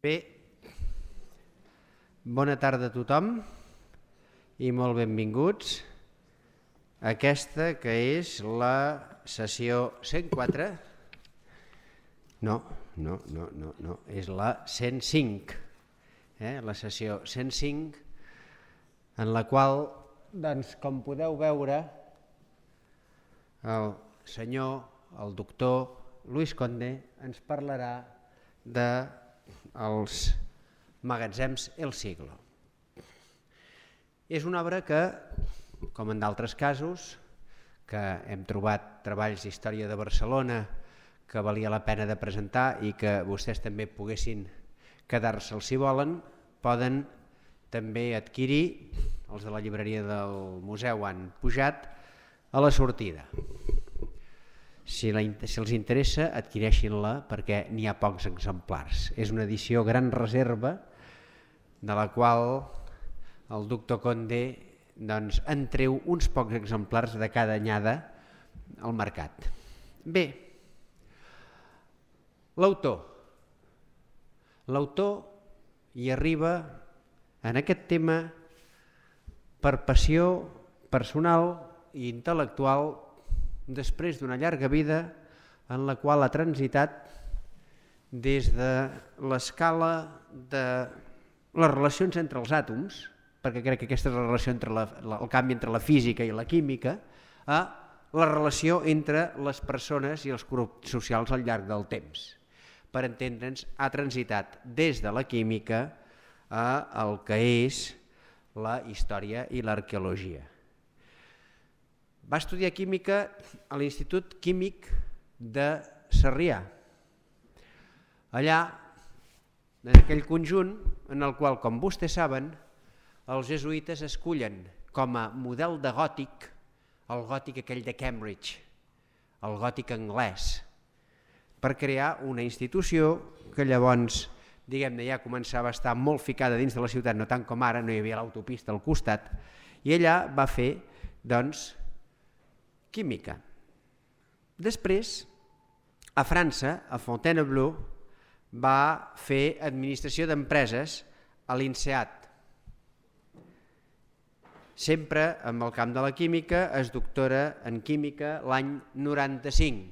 Bé, bona tarda a tothom i molt benvinguts a aquesta que és la sessió 104. No, és la 105, la sessió 105, en la qual, doncs, com podeu veure, el senyor, el doctor Luis Conde, ens parlarà dels magatzems El Siglo. És una obra que, com en d'altres casos, que hem trobat treballs d'història de Barcelona que valia la pena de presentar i que vostès també poguessin quedar-se'l si volen, poden també adquirir, els de la llibreria del museu han pujat, a la sortida. Si els interessa, adquireixin-la perquè n'hi ha pocs exemplars. És una edició gran reserva de la qual el doctor Conde en treu uns pocs exemplars de cada anyada al mercat. Bé, l'autor hi arriba en aquest tema per passió personal i intel·lectual després d'una llarga vida en la qual ha transitat des de l'escala de les relacions entre els àtoms, perquè crec que aquesta és la relació entre el canvi entre la física i la química, a la relació entre les persones i els grups socials al llarg del temps. Per entendre'ns, ha transitat des de la química al que és la història i l'arqueologia. Va estudiar química a l'Institut Químic de Sarrià. Allà, en aquell conjunt en el qual, com vostès saben, els jesuïtes escullen com a model de gòtic el gòtic aquell de Cambridge, el gòtic anglès, per crear una institució que llavors, diguem-ne, ja començava a estar molt ficada dins de la ciutat, no tant com ara, no hi havia l'autopista al costat, i allà va fer, doncs, química. Després, a França, a Fontainebleau, va fer administració d'empreses a l'INSEAD. Sempre amb el camp de la química, es doctora en química l'any 95.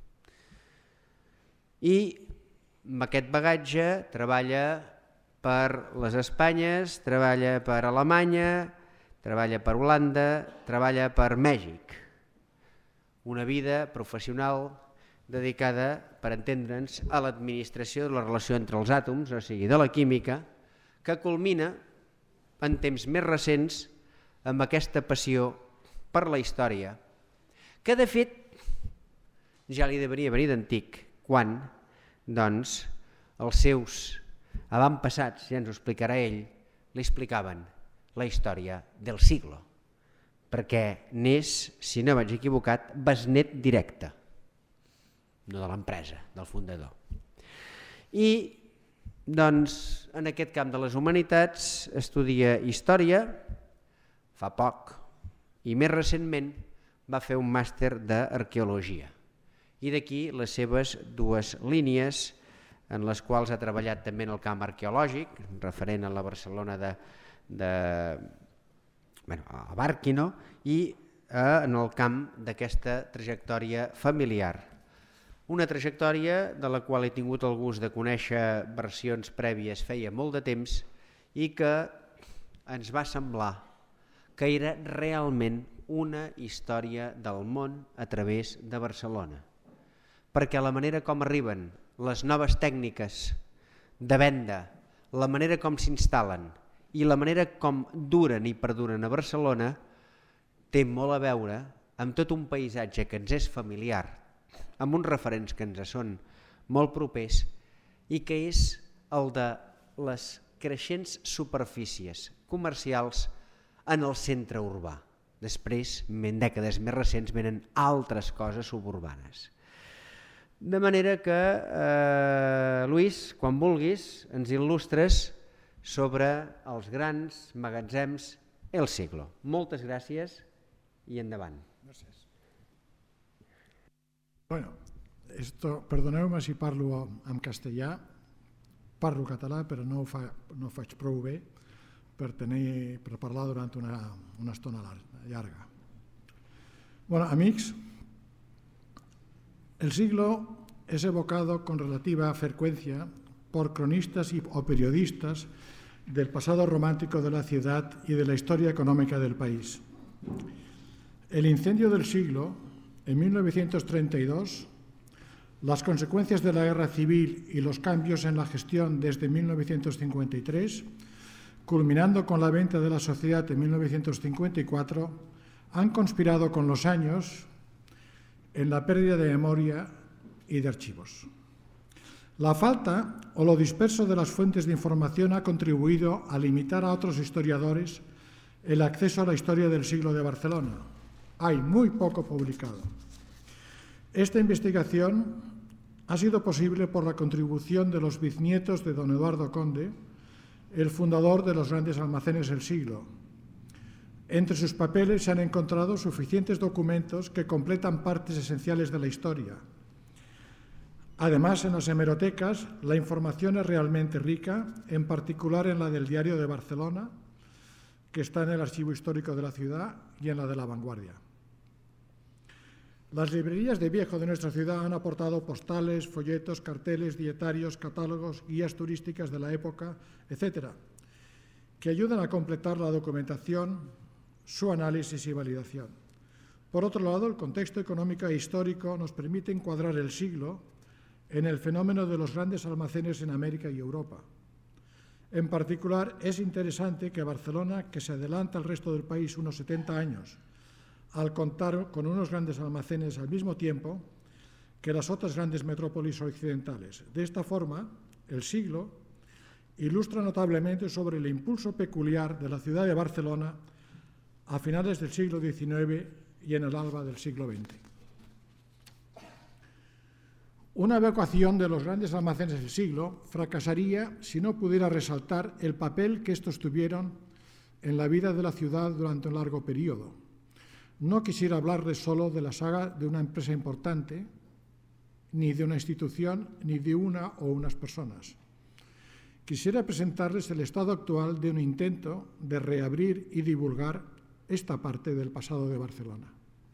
I amb aquest bagatge treballa per les Espanyes, treballa per Alemanya, treballa per Holanda, treballa per Mèxic. Una vida professional dedicada, per entendre'ns, a l'administració de la relació entre els àtoms, o sigui, de la química, que culmina en temps més recents amb aquesta passió per la història, que de fet ja li devia venir d'antic, quan doncs, els seus avantpassats, ja ens ho explicarà ell, li explicaven la història del siglo, perquè n'és, si no vaig equivocat, besnet directe, no de l'empresa, del fundador. I doncs, en aquest camp de les humanitats estudia història, fa poc, i més recentment va fer un màster d'arqueologia. I d'aquí les seves dues línies en les quals ha treballat també en el camp arqueològic, referent a la Barcelona a Bàrquino, i en el camp d'aquesta trajectòria familiar. Una trajectòria de la qual he tingut el gust de conèixer versions prèvies feia molt de temps i que ens va semblar que era realment una història del món a través de Barcelona. Perquè la manera com arriben les noves tècniques de venda, la manera com s'instal·len i la manera com duren i perduren a Barcelona té molt a veure amb tot un paisatge que ens és familiar, amb uns referents que ens són molt propers i que és el de les creixents superfícies comercials en el centre urbà. Després, en dècades més recents, venen altres coses suburbanes. De manera que, Luis, quan vulguis, ens il·lustres sobre els grans magatzems El Siglo. Moltes gràcies i endavant. Gràcies. Bueno, perdoneu-me si parlo en castellà, Parlo català, però no ho faig prou bé per parlar durant una estona llarga. Bueno, amics, el siglo es evocado con relativa frecuencia por cronistas o periodistas del pasado romántico de la ciudad y de la historia económica del país. El incendio del siglo, en 1932, las consecuencias de la guerra civil y los cambios en la gestión desde 1953, culminando con la venta de la sociedad en 1954, han conspirado con los años en la pérdida de memoria y de archivos. La falta o lo disperso de las fuentes de información ha contribuido a limitar a otros historiadores el acceso a la historia del siglo de Barcelona. Hay muy poco publicado. Esta investigación ha sido posible por la contribución de los bisnietos de don Eduardo Conde, el fundador de los grandes almacenes del siglo. Entre sus papeles se han encontrado suficientes documentos que completan partes esenciales de la historia. Además, en las hemerotecas, la información es realmente rica, en particular en la del Diario de Barcelona, que está en el Archivo Histórico de la ciudad, y en la de La Vanguardia. Las librerías de viejo de nuestra ciudad han aportado postales, folletos, carteles, dietarios, catálogos, guías turísticas de la época, etc., que ayudan a completar la documentación, su análisis y validación. Por otro lado, el contexto económico e histórico nos permite encuadrar el siglo en el fenómeno de los grandes almacenes en América y Europa. En particular, es interesante que Barcelona, que se adelanta al resto del país unos 70 años, al contar con unos grandes almacenes al mismo tiempo que las otras grandes metrópolis occidentales. De esta forma, el siglo ilustra notablemente sobre el impulso peculiar de la ciudad de Barcelona a finales del siglo XIX y en el alba del siglo XX. Una evacuación de los grandes almacenes del siglo fracasaría si no pudiera resaltar el papel que estos tuvieron en la vida de la ciudad durante un largo periodo. No quisiera hablarles solo de la saga de una empresa importante, ni de una institución, ni de una o unas personas. Quisiera presentarles el estado actual de un intento de reabrir y divulgar esta parte del pasado de Barcelona.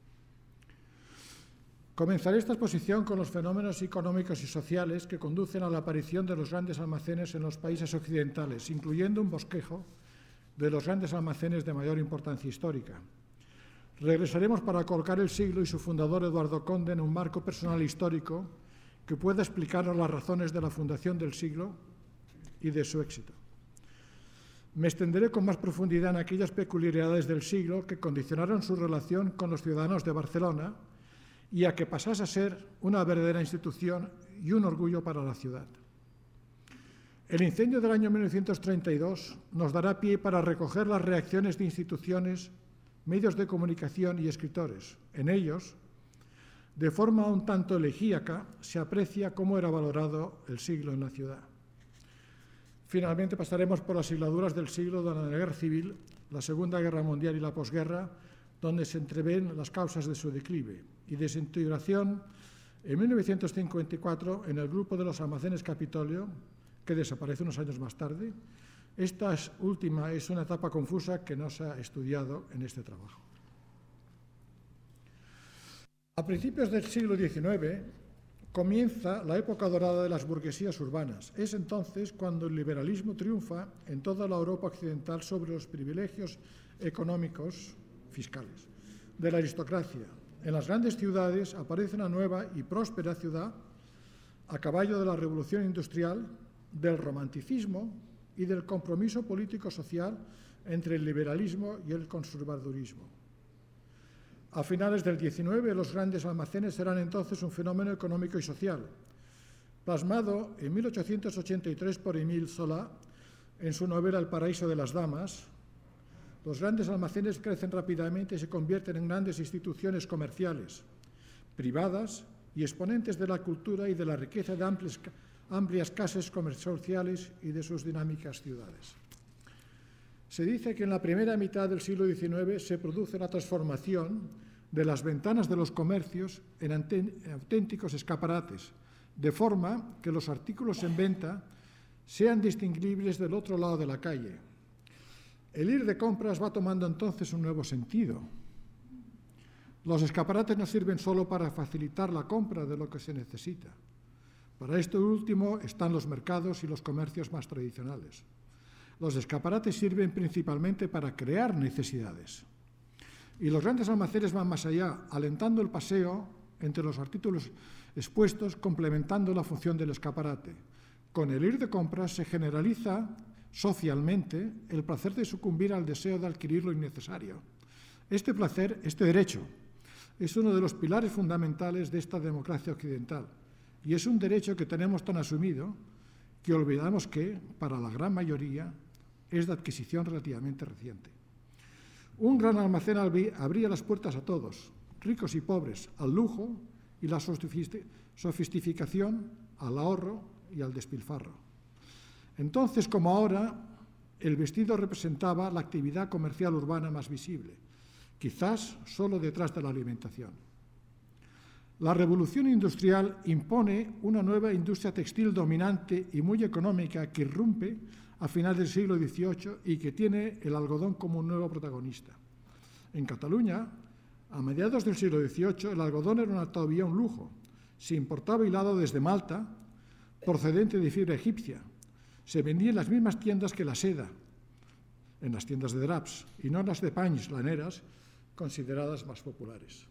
Comenzaré esta exposición con los fenómenos económicos y sociales que conducen a la aparición de los grandes almacenes en los países occidentales, incluyendo un bosquejo de los grandes almacenes de mayor importancia histórica. Regresaremos para colocar el siglo y su fundador Eduardo Conde en un marco personal histórico que pueda explicarnos las razones de la fundación del siglo y de su éxito. Me extenderé con más profundidad en aquellas peculiaridades del siglo que condicionaron su relación con los ciudadanos de Barcelona y a que pasase a ser una verdadera institución y un orgullo para la ciudad. El incendio del año 1932 nos dará pie para recoger las reacciones de instituciones, medios de comunicación y escritores. En ellos, de forma un tanto elegíaca, se aprecia cómo era valorado el siglo en la ciudad. Finalmente pasaremos por las sigladuras del siglo de la Guerra Civil, la Segunda Guerra Mundial y la posguerra, donde se entreven las causas de su declive y desintegración en 1954 en el grupo de los almacenes Capitolio, que desaparece unos años más tarde. Esta última es una etapa confusa que no se ha estudiado en este trabajo. A principios del siglo XIX comienza la época dorada de las burguesías urbanas. Es entonces cuando el liberalismo triunfa en toda la Europa occidental sobre los privilegios económicos fiscales de la aristocracia. En las grandes ciudades aparece una nueva y próspera ciudad a caballo de la revolución industrial, del romanticismo y del compromiso político-social entre el liberalismo y el conservadurismo. A finales del XIX, los grandes almacenes serán entonces un fenómeno económico y social, plasmado en 1883 por Émile Zola en su novela El paraíso de las damas. Los grandes almacenes crecen rápidamente y se convierten en grandes instituciones comerciales, privadas y exponentes de la cultura y de la riqueza de amplias casas comerciales y de sus dinámicas ciudades. Se dice que en la primera mitad del siglo XIX se produce la transformación de las ventanas de los comercios en auténticos escaparates, de forma que los artículos en venta sean distinguibles del otro lado de la calle. El ir de compras va tomando entonces un nuevo sentido. Los escaparates no sirven solo para facilitar la compra de lo que se necesita. Para esto último están los mercados y los comercios más tradicionales. Los escaparates sirven principalmente para crear necesidades. Y los grandes almacenes van más allá, alentando el paseo entre los artículos expuestos, complementando la función del escaparate. Con el ir de compras se generaliza socialmente el placer de sucumbir al deseo de adquirir lo innecesario. Este placer, este derecho, es uno de los pilares fundamentales de esta democracia occidental y es un derecho que tenemos tan asumido que olvidamos que, para la gran mayoría, es de adquisición relativamente reciente. Un gran almacén abría las puertas a todos, ricos y pobres, al lujo y la sofisticación, al ahorro y al despilfarro. Entonces, como ahora, el vestido representaba la actividad comercial urbana más visible, quizás solo detrás de la alimentación. La revolución industrial impone una nueva industria textil dominante y muy económica que irrumpe a finales del siglo XVIII y que tiene el algodón como un nuevo protagonista. En Cataluña, a mediados del siglo XVIII, el algodón era todavía un lujo. Se importaba hilado desde Malta, procedente de fibra egipcia. Se vendía en las mismas tiendas que la seda, en las tiendas de draps, y no en las de panys laneras, consideradas más populares.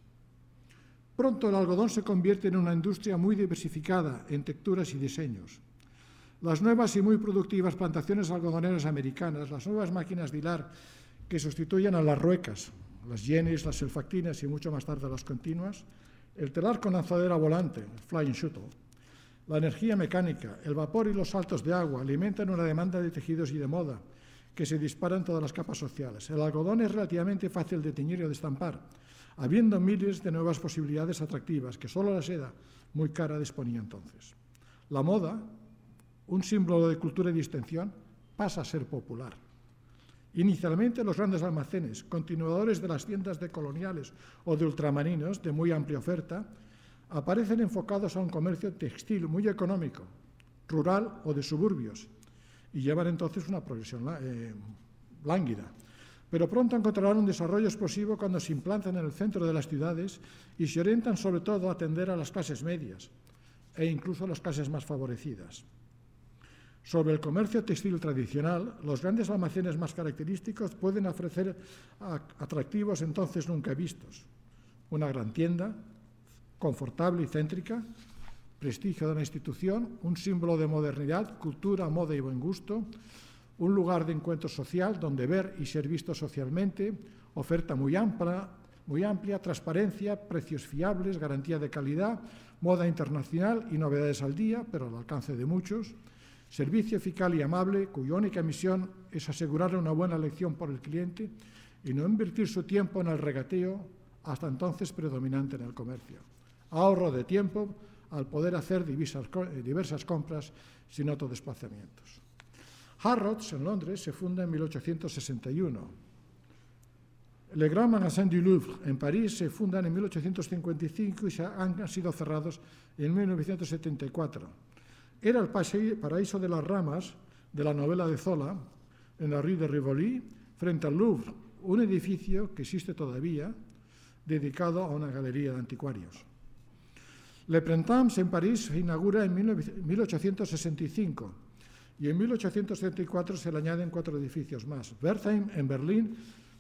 Pronto el algodón se convierte en una industria muy diversificada en texturas y diseños. Las nuevas y muy productivas plantaciones algodoneras americanas, las nuevas máquinas de hilar que sustituyen a las ruecas, las Jennies, las sulfactinas y mucho más tarde las continuas, el telar con lanzadera volante, el flying shuttle, la energía mecánica, el vapor y los saltos de agua alimentan una demanda de tejidos y de moda que se dispara en todas las capas sociales. El algodón es relativamente fácil de teñir y de estampar, habiendo miles de nuevas posibilidades atractivas que solo la seda, muy cara, disponía entonces. La moda, un símbolo de cultura y distinción, pasa a ser popular. Inicialmente los grandes almacenes, continuadores de las tiendas de coloniales o de ultramarinos de muy amplia oferta, aparecen enfocados a un comercio textil muy económico, rural o de suburbios, y llevan entonces una progresión lánguida. Pero pronto encontrarán un desarrollo explosivo cuando se implantan en el centro de las ciudades y se orientan sobre todo a atender a las clases medias e incluso a las clases más favorecidas. Sobre el comercio textil tradicional, los grandes almacenes más característicos pueden ofrecer atractivos entonces nunca vistos. Una gran tienda, confortable y céntrica, prestigio de la institución, un símbolo de modernidad, cultura, moda y buen gusto, un lugar de encuentro social donde ver y ser visto socialmente, oferta muy amplia, transparencia, precios fiables, garantía de calidad, moda internacional y novedades al día, pero al alcance de muchos, servicio eficaz y amable, cuya única misión es asegurar una buena elección por el cliente y no invertir su tiempo en el regateo, hasta entonces predominante en el comercio. Ahorro de tiempo al poder hacer diversas compras sin autodesplazamientos. Harrods, en Londres, se funda en 1861. Le Grand Magasin du Louvre, en París, se fundan en 1855 y han sido cerrados en 1974. Era el paraíso de las ramas de la novela de Zola, en la Rue de Rivoli, frente al Louvre, un edificio que existe todavía, dedicado a una galería de anticuarios. Le Printemps en París se inaugura en 1865 y en 1874 se le añaden 4 edificios más. Wertheim en Berlín,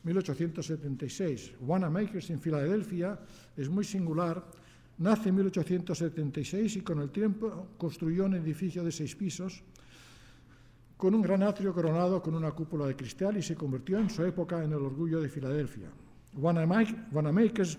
1876. Wanamaker's en Filadelfia es muy singular. Nace en 1876 y con el tiempo construyó un edificio de 6 pisos con un gran atrio coronado con una cúpula de cristal y se convirtió en su época en el orgullo de Filadelfia. Wanamaker's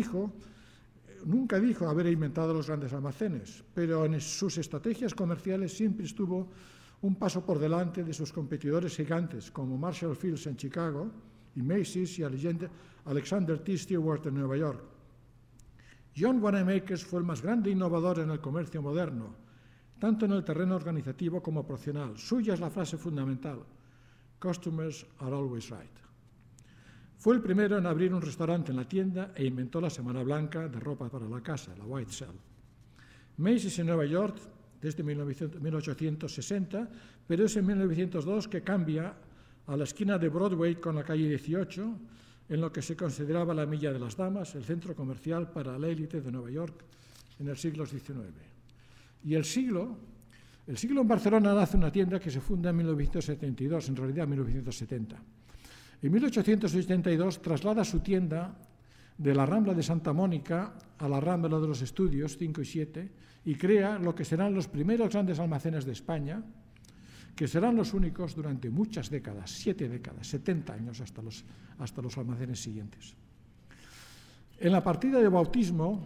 nunca dijo haber inventado los grandes almacenes, pero en sus estrategias comerciales siempre estuvo un paso por delante de sus competidores gigantes como Marshall Fields en Chicago y Macy's y Alexander T. Stewart en Nueva York. John Wanamaker fue el más grande innovador en el comercio moderno, tanto en el terreno organizativo como profesional. Suya es la frase fundamental: "Customers are always right". Fue el primero en abrir un restaurante en la tienda e inventó la semana blanca de ropa para la casa, la White Cell. Macy's en Nueva York desde 1860, pero es en 1902 que cambia a la esquina de Broadway con la calle 18, en lo que se consideraba la Milla de las Damas, el centro comercial para la élite de Nueva York en el siglo XIX. Y el siglo en Barcelona nace una tienda que se funda en 1972, en realidad en 1970. En 1882 traslada su tienda de la Rambla de Santa Mónica a la Rambla de los Estudios 5 y 7 y crea lo que serán los primeros grandes almacenes de España, que serán los únicos durante muchas décadas, 7 décadas, 70 años hasta los almacenes siguientes. En la partida de bautismo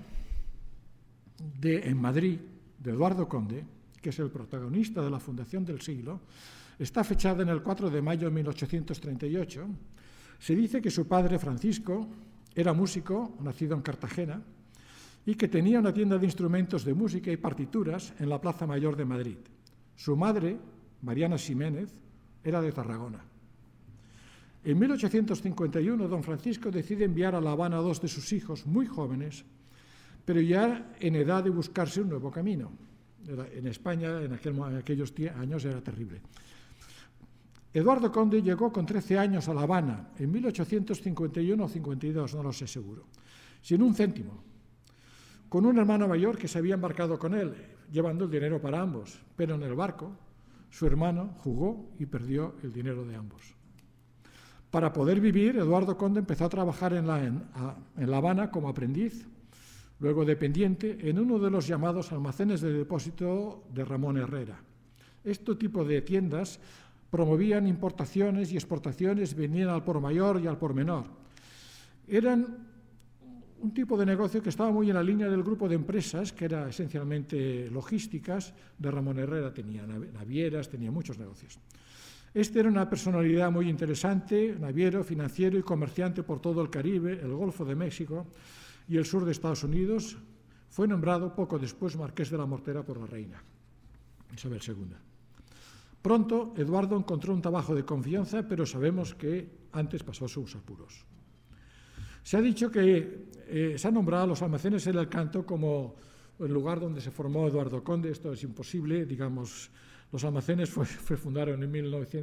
en Madrid de Eduardo Conde, que es el protagonista de la fundación del siglo, está fechada en el 4 de mayo de 1838. Se dice que su padre, Francisco, era músico, nacido en Cartagena, y que tenía una tienda de instrumentos de música y partituras en la Plaza Mayor de Madrid. Su madre, Mariana Ximénez, era de Tarragona. En 1851, don Francisco decide enviar a La Habana a 2 de sus hijos, muy jóvenes, pero ya en edad de buscarse un nuevo camino. En España, en aquellos años, era terrible. Eduardo Conde llegó con 13 años a La Habana, en 1851 o 52, no lo sé seguro, sin un céntimo, con un hermano mayor que se había embarcado con él, llevando el dinero para ambos, pero en el barco su hermano jugó y perdió el dinero de ambos. Para poder vivir, Eduardo Conde empezó a trabajar en La Habana como aprendiz, luego dependiente, en uno de los llamados almacenes de depósito de Ramón Herrera. Este tipo de tiendas promovían importaciones y exportaciones, vendían al por mayor y al por menor. Eran un tipo de negocio que estaba muy en la línea del grupo de empresas, que era esencialmente logísticas, de Ramón Herrera. Tenía navieras, tenía muchos negocios. Este era una personalidad muy interesante, naviero, financiero y comerciante por todo el Caribe, el Golfo de México y el sur de Estados Unidos. Fue nombrado poco después marqués de la Mortera por la reina Isabel II. Pronto, Eduardo encontró un trabajo de confianza, pero sabemos que antes pasó sus apuros. Se ha dicho que se ha nombrado a los almacenes en el Canto como el lugar donde se formó Eduardo Conde. Esto es imposible, digamos, los almacenes fue fundaron en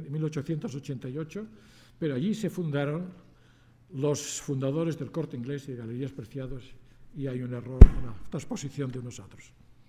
1888, pero allí se fundaron los fundadores del Corte Inglés y de Galerías Preciados, y hay un error, una transposición de unos a otros.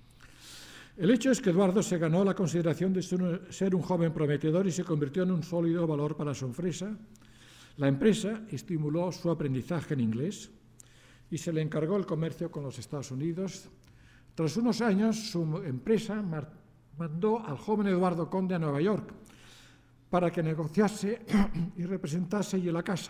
El hecho es que Eduardo se ganó la consideración de ser un joven prometedor y se convirtió en un sólido valor para su empresa. La empresa estimuló su aprendizaje en inglés y se le encargó el comercio con los Estados Unidos. Tras unos años, su empresa mandó al joven Eduardo Conde a Nueva York para que negociase y representase allí la casa.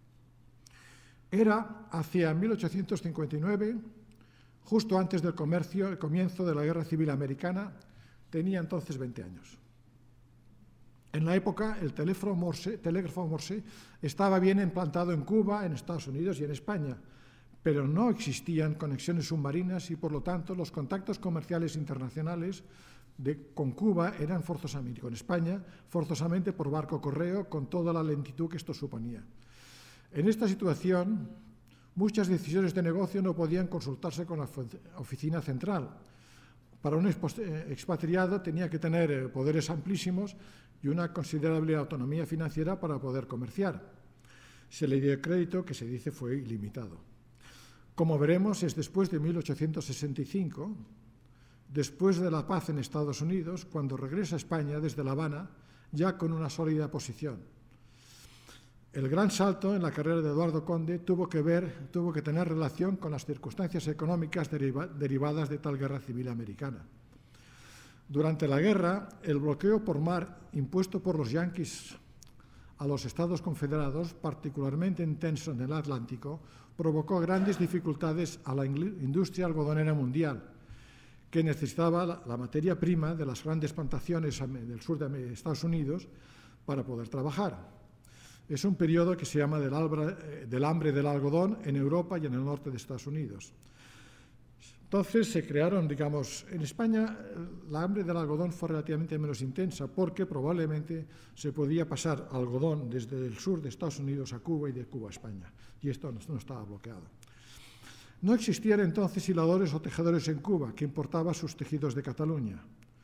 Era hacia 1859, justo antes del comienzo de la Guerra Civil Americana. Tenía entonces 20 años. En la época, el telégrafo Morse estaba bien implantado en Cuba, en Estados Unidos y en España, pero no existían conexiones submarinas y, por lo tanto, los contactos comerciales internacionales con Cuba eran forzosamente, con España, forzosamente por barco correo, con toda la lentitud que esto suponía. En esta situación, muchas decisiones de negocio no podían consultarse con la oficina central. Para un expatriado tenía que tener poderes amplísimos y una considerable autonomía financiera para poder comerciar. Se le dio crédito, que se dice fue ilimitado. Como veremos, es después de 1865, después de la paz en Estados Unidos, cuando regresa a España desde La Habana, ya con una sólida posición. El gran salto en la carrera de Eduardo Conde tuvo que tener relación con las circunstancias económicas derivadas de tal guerra civil americana. Durante la guerra, el bloqueo por mar impuesto por los yanquis a los Estados Confederados, particularmente intenso en el Atlántico, provocó grandes dificultades a la industria algodonera mundial, que necesitaba la materia prima de las grandes plantaciones del sur de Estados Unidos para poder trabajar. Es un periodo que se llama del hambre del algodón en Europa y en el norte de Estados Unidos. Entonces se crearon, digamos, en España la hambre del algodón fue relativamente menos intensa porque probablemente se podía pasar algodón desde el sur de Estados Unidos a Cuba y de Cuba a España, y esto no estaba bloqueado. No existían entonces hiladores o tejedores en Cuba, que importaba sus tejidos de Cataluña.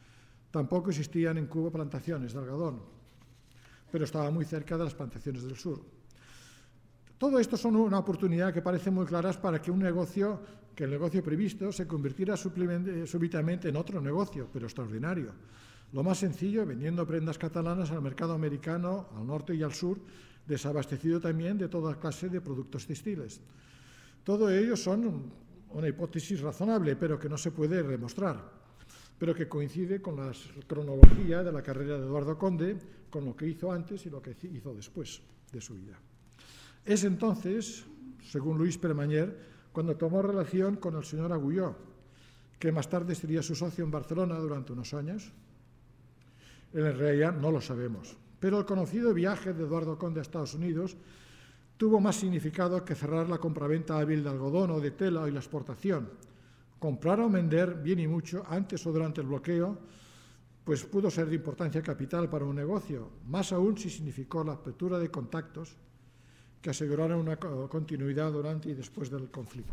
Tampoco existían en Cuba plantaciones de algodón, pero estaba muy cerca de las plantaciones del sur. Todo esto son una oportunidad que parece muy claras para que el negocio previsto se convirtiera súbitamente en otro negocio, pero extraordinario. Lo más sencillo, vendiendo prendas catalanas al mercado americano, al norte y al sur, desabastecido también de toda clase de productos textiles. Todo ello son una hipótesis razonable, pero que no se puede demostrar, pero que coincide con la cronología de la carrera de Eduardo Conde, con lo que hizo antes y lo que hizo después de su vida. Es entonces, según Luis Permanyer, cuando tomó relación con el señor Agulló, que más tarde sería su socio en Barcelona durante unos años. En realidad no lo sabemos, pero el conocido viaje de Eduardo Conde a Estados Unidos tuvo más significado que cerrar la compraventa hábil de algodón o de tela y la exportación. Comprar o vender bien y mucho antes o durante el bloqueo, pues pudo ser de importancia capital para un negocio, más aún si significó la apertura de contactos que aseguraron una continuidad durante y después del conflicto.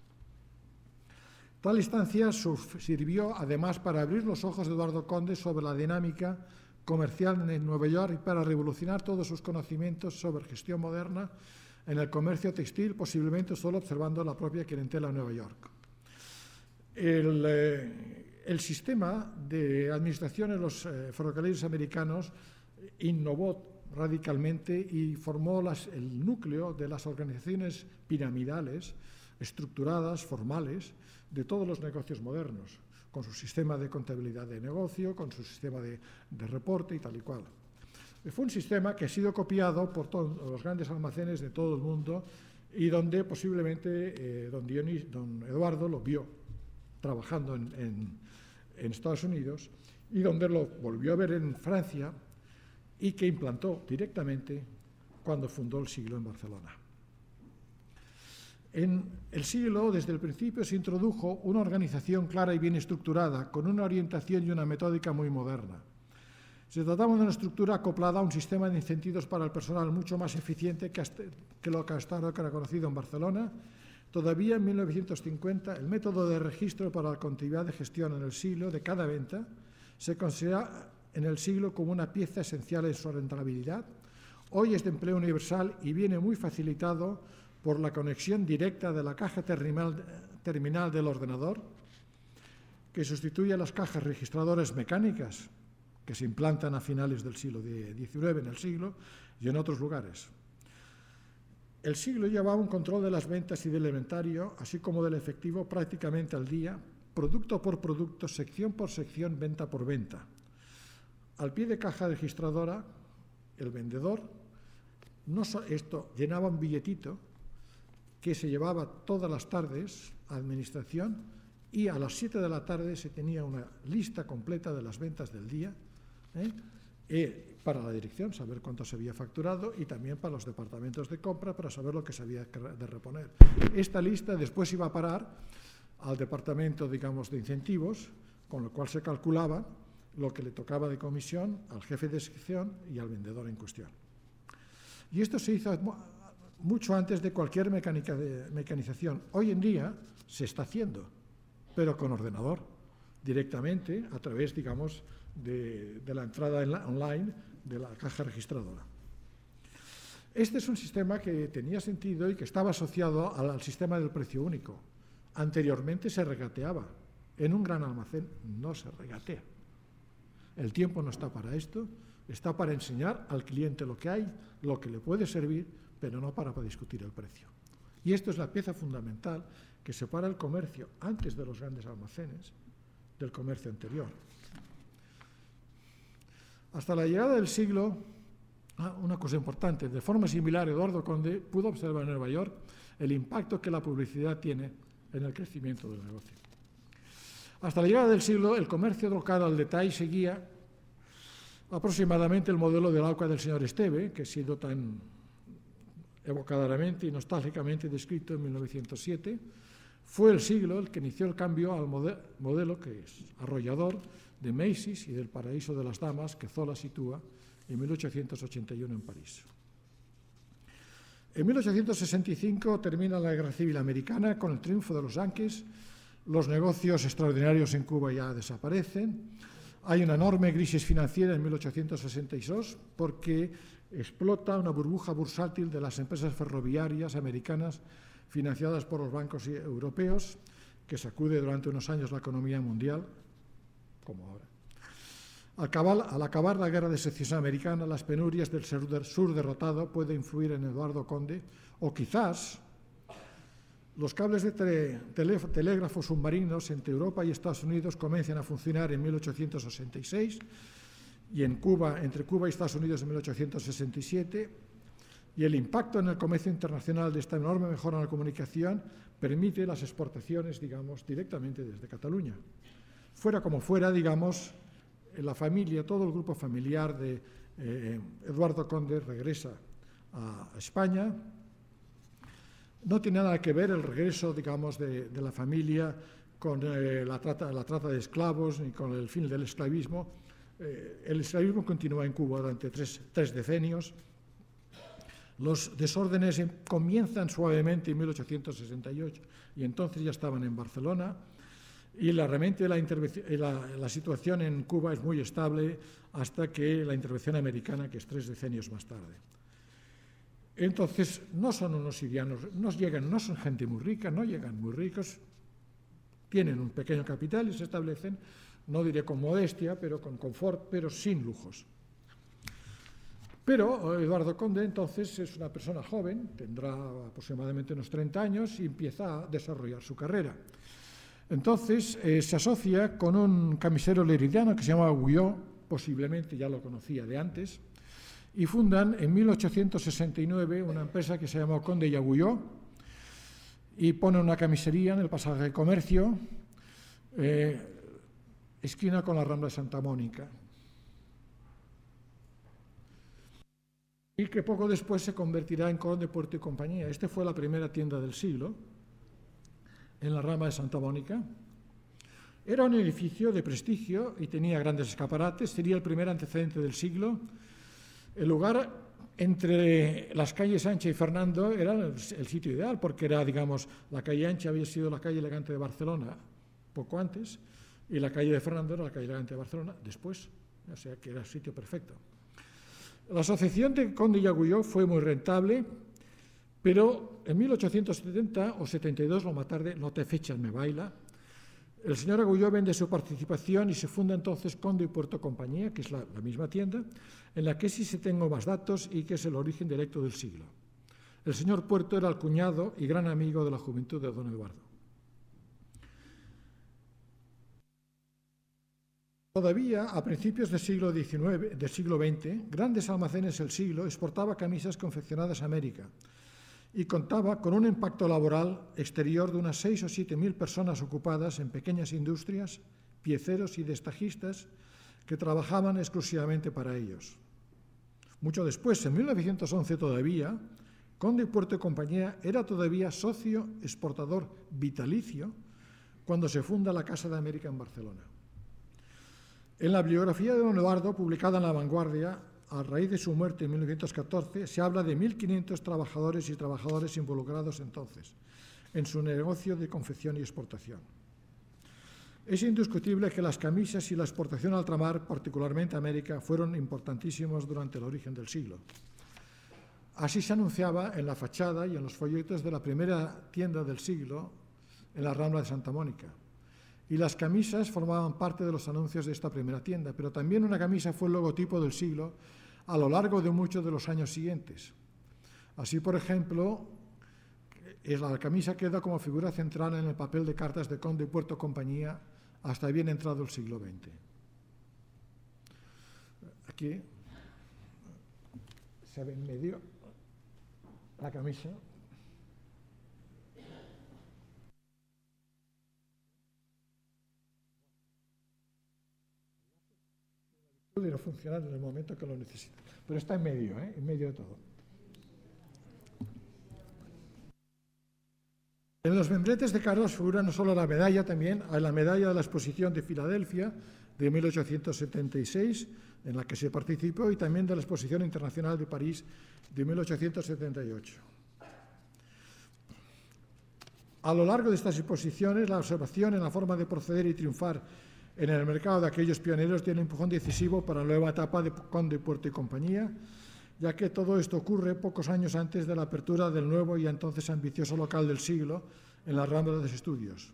Tal instancia sirvió además para abrir los ojos de Eduardo Conde sobre la dinámica comercial en Nueva York y para revolucionar todos sus conocimientos sobre gestión moderna en el comercio textil, posiblemente solo observando la propia clientela en Nueva York. El sistema de administración en los ferrocarriles americanos innovó radicalmente y formó el núcleo de las organizaciones piramidales, estructuradas, formales, de todos los negocios modernos, con su sistema de contabilidad de negocio, con su sistema de reporte y tal y cual. Fue un sistema que ha sido copiado por todos los grandes almacenes de todo el mundo y donde posiblemente don Eduardo lo vio trabajando en Estados Unidos y donde lo volvió a ver en Francia y que implantó directamente cuando fundó el Siglo en Barcelona. En el Siglo, desde el principio, se introdujo una organización clara y bien estructurada, con una orientación y una metódica muy moderna. Se trataba de una estructura acoplada a un sistema de incentivos para el personal mucho más eficiente que lo que hasta ahora era conocido en Barcelona. Todavía en 1950, el método de registro para la continuidad de gestión en el Siglo de cada venta se considera en el Siglo como una pieza esencial en su rentabilidad. Hoy es de empleo universal y viene muy facilitado por la conexión directa de la caja terminal del ordenador, que sustituye a las cajas registradoras mecánicas que se implantan a finales del siglo XIX en el Siglo y en otros lugares. El Siglo llevaba un control de las ventas y del inventario, así como del efectivo prácticamente al día, producto por producto, sección por sección, venta por venta. Al pie de caja registradora, el vendedor llenaba un billetito que se llevaba todas las tardes a administración y a las 7 de la tarde se tenía una lista completa de las ventas del día para la dirección, saber cuánto se había facturado y también para los departamentos de compra para saber lo que se había de reponer. Esta lista después iba a parar al departamento, digamos, de incentivos, con lo cual se calculaba lo que le tocaba de comisión al jefe de sección y al vendedor en cuestión. Y esto se hizo mucho antes de cualquier mecanización. Hoy en día se está haciendo, pero con ordenador, directamente a través, digamos, de la entrada online de la caja registradora. Este es un sistema que tenía sentido y que estaba asociado al sistema del precio único. Anteriormente se regateaba. En un gran almacén no se regatea. El tiempo no está para esto, está para enseñar al cliente lo que hay, lo que le puede servir, pero no para discutir el precio. Y esto es la pieza fundamental que separa el comercio antes de los grandes almacenes del comercio anterior. Hasta la llegada del Siglo, una cosa importante, de forma similar, Eduardo Conde pudo observar en Nueva York el impacto que la publicidad tiene en el crecimiento del negocio. Hasta la llegada del Siglo, el comercio local al detalle seguía aproximadamente el modelo del AUCA del señor Esteve, que ha sido tan evocadoramente y nostálgicamente descrito en 1907. Fue el Siglo el que inició el cambio al modelo que es arrollador de Macy's y del Paraíso de las Damas, que Zola sitúa en 1881 en París. En 1865 termina la Guerra Civil Americana con el triunfo de los Yankees. Los negocios extraordinarios en Cuba ya desaparecen. Hay una enorme crisis financiera en 1862 porque explota una burbuja bursátil de las empresas ferroviarias americanas financiadas por los bancos europeos, que sacude durante unos años la economía mundial, como ahora. Al acabar la Guerra de Secesión Americana, las penurias del sur derrotado pueden influir en Eduardo Conde, o quizás los cables de telégrafos submarinos entre Europa y Estados Unidos comienzan a funcionar en 1866 y entre Cuba y Estados Unidos en 1867, y el impacto en el comercio internacional de esta enorme mejora en la comunicación permite las exportaciones, digamos, directamente desde Cataluña. Fuera como fuera, digamos, la familia, todo el grupo familiar de Eduardo Conde regresa a España. No tiene nada que ver el regreso, digamos, de la familia con la trata de esclavos ni con el fin del esclavismo. El esclavismo continúa en Cuba durante tres decenios. Los desórdenes comienzan suavemente en 1868 y entonces ya estaban en Barcelona, y realmente la situación en Cuba es muy estable hasta que la intervención americana, que es 3 decenios más tarde. Entonces, no son unos sirianos, no son gente muy rica, no llegan muy ricos, tienen un pequeño capital y se establecen, no diré con modestia, pero con confort, pero sin lujos. Pero Eduardo Conde entonces es una persona joven, tendrá aproximadamente unos 30 años y empieza a desarrollar su carrera. Entonces se asocia con un camisero leridiano que se llama Agulló, posiblemente ya lo conocía de antes, y fundan en 1869 una empresa que se llamó Conde y Agulló, y ponen una camisería en el pasaje de Comercio, esquina con la Rambla de Santa Mónica, y que poco después se convertirá en Conde, Puerto y Compañía. Este fue la primera tienda del siglo, en la Rambla de Santa Mónica. Era un edificio de prestigio y tenía grandes escaparates, sería el primer antecedente del siglo. El lugar entre las calles Ancha y Fernando era el sitio ideal, porque era, digamos, la calle Ancha había sido la calle elegante de Barcelona poco antes, y la calle de Fernando era la calle elegante de Barcelona después, o sea que era el sitio perfecto. La asociación de Conde y Agulló fue muy rentable, pero en 1870 o 72, lo más tarde, no te fechas, me baila, el señor Agulló vende su participación y se funda entonces Conde y Puerto Compañía, que es la misma tienda, en la que sí se tengo más datos y que es el origen directo del siglo. El señor Puerto era el cuñado y gran amigo de la juventud de don Eduardo. Todavía a principios del siglo XX, Grandes Almacenes El Siglo exportaba camisas confeccionadas a América y contaba con un impacto laboral exterior de unas 6 o 7 mil personas ocupadas en pequeñas industrias, pieceros y destajistas que trabajaban exclusivamente para ellos. Mucho después, en 1911 todavía, Conde y Puerto y Compañía era todavía socio exportador vitalicio cuando se funda la Casa de América en Barcelona. En la biografía de don Eduardo, publicada en La Vanguardia, a raíz de su muerte en 1914, se habla de 1.500 trabajadores y trabajadoras involucrados entonces en su negocio de confección y exportación. Es indiscutible que las camisas y la exportación a ultramar, particularmente a América, fueron importantísimos durante el origen del siglo. Así se anunciaba en la fachada y en los folletos de la primera tienda del siglo en la Rambla de Santa Mónica. Y las camisas formaban parte de los anuncios de esta primera tienda, pero también una camisa fue el logotipo del siglo a lo largo de muchos de los años siguientes. Así, por ejemplo, la camisa queda como figura central en el papel de cartas de Conde y Puerto Compañía hasta bien entrado el siglo XX. Aquí se ve en medio la camisa. De no funcionar en el momento que lo necesita, pero está en medio de todo. En los membretes de Carlos figura no solo la medalla, también la medalla de la exposición de Filadelfia de 1876, en la que se participó, y también de la exposición internacional de París de 1878. A lo largo de estas exposiciones, la observación en la forma de proceder y triunfar en el mercado de aquellos pioneros dio el empujón decisivo para la nueva etapa de Conde, Puerto y compañía, ya que todo esto ocurre pocos años antes de la apertura del nuevo y entonces ambicioso local del Siglo en la Rambla de los Estudios.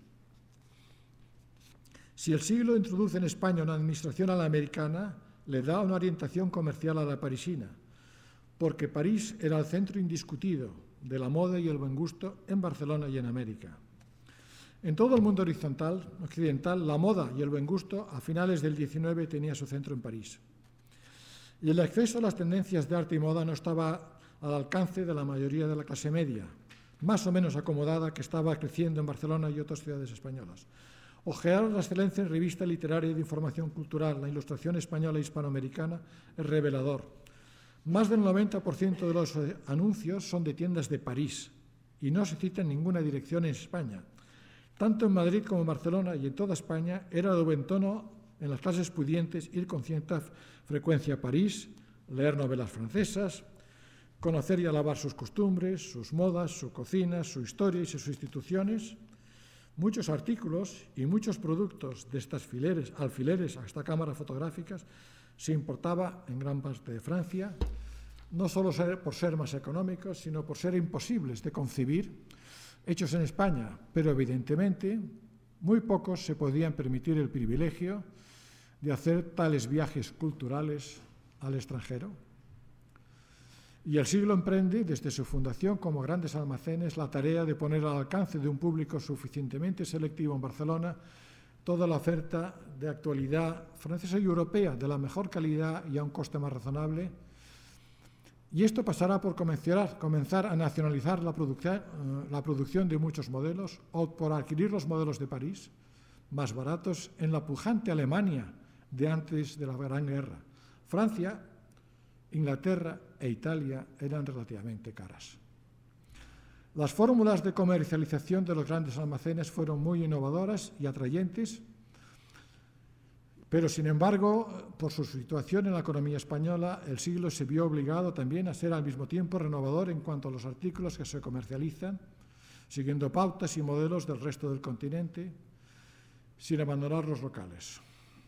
Si el Siglo introduce en España una administración a la americana, le da una orientación comercial a la parisina, porque París era el centro indiscutido de la moda y el buen gusto en Barcelona y en América. En todo el mundo occidental, la moda y el buen gusto a finales del XIX tenía su centro en París. Y el acceso a las tendencias de arte y moda no estaba al alcance de la mayoría de la clase media, más o menos acomodada, que estaba creciendo en Barcelona y otras ciudades españolas. Ojear la excelencia en revista literaria y de información cultural, la Ilustración española e hispanoamericana, es revelador. Más del 90% de los anuncios son de tiendas de París y no se cita en ninguna dirección en España. Tanto en Madrid como en Barcelona y en toda España era de buen tono en las clases pudientes ir con cierta frecuencia a París, leer novelas francesas, conocer y alabar sus costumbres, sus modas, su cocina, su historia y sus instituciones. Muchos artículos y muchos productos de estas alfileres hasta cámaras fotográficas se importaba en gran parte de Francia, no solo por ser más económicos, sino por ser imposibles de concebir, hechos en España, pero evidentemente muy pocos se podían permitir el privilegio de hacer tales viajes culturales al extranjero. Y el Siglo emprende, desde su fundación como grandes almacenes, la tarea de poner al alcance de un público suficientemente selectivo en Barcelona toda la oferta de actualidad francesa y europea de la mejor calidad y a un coste más razonable. Y esto pasará por comenzar a nacionalizar la producción de muchos modelos o por adquirir los modelos de París, más baratos, en la pujante Alemania de antes de la Gran Guerra. Francia, Inglaterra e Italia eran relativamente caras. Las fórmulas de comercialización de los grandes almacenes fueron muy innovadoras y atrayentes, pero sin embargo, por su situación en la economía española, el Siglo se vio obligado también a ser al mismo tiempo renovador en cuanto a los artículos que se comercializan, siguiendo pautas y modelos del resto del continente, sin abandonar los locales.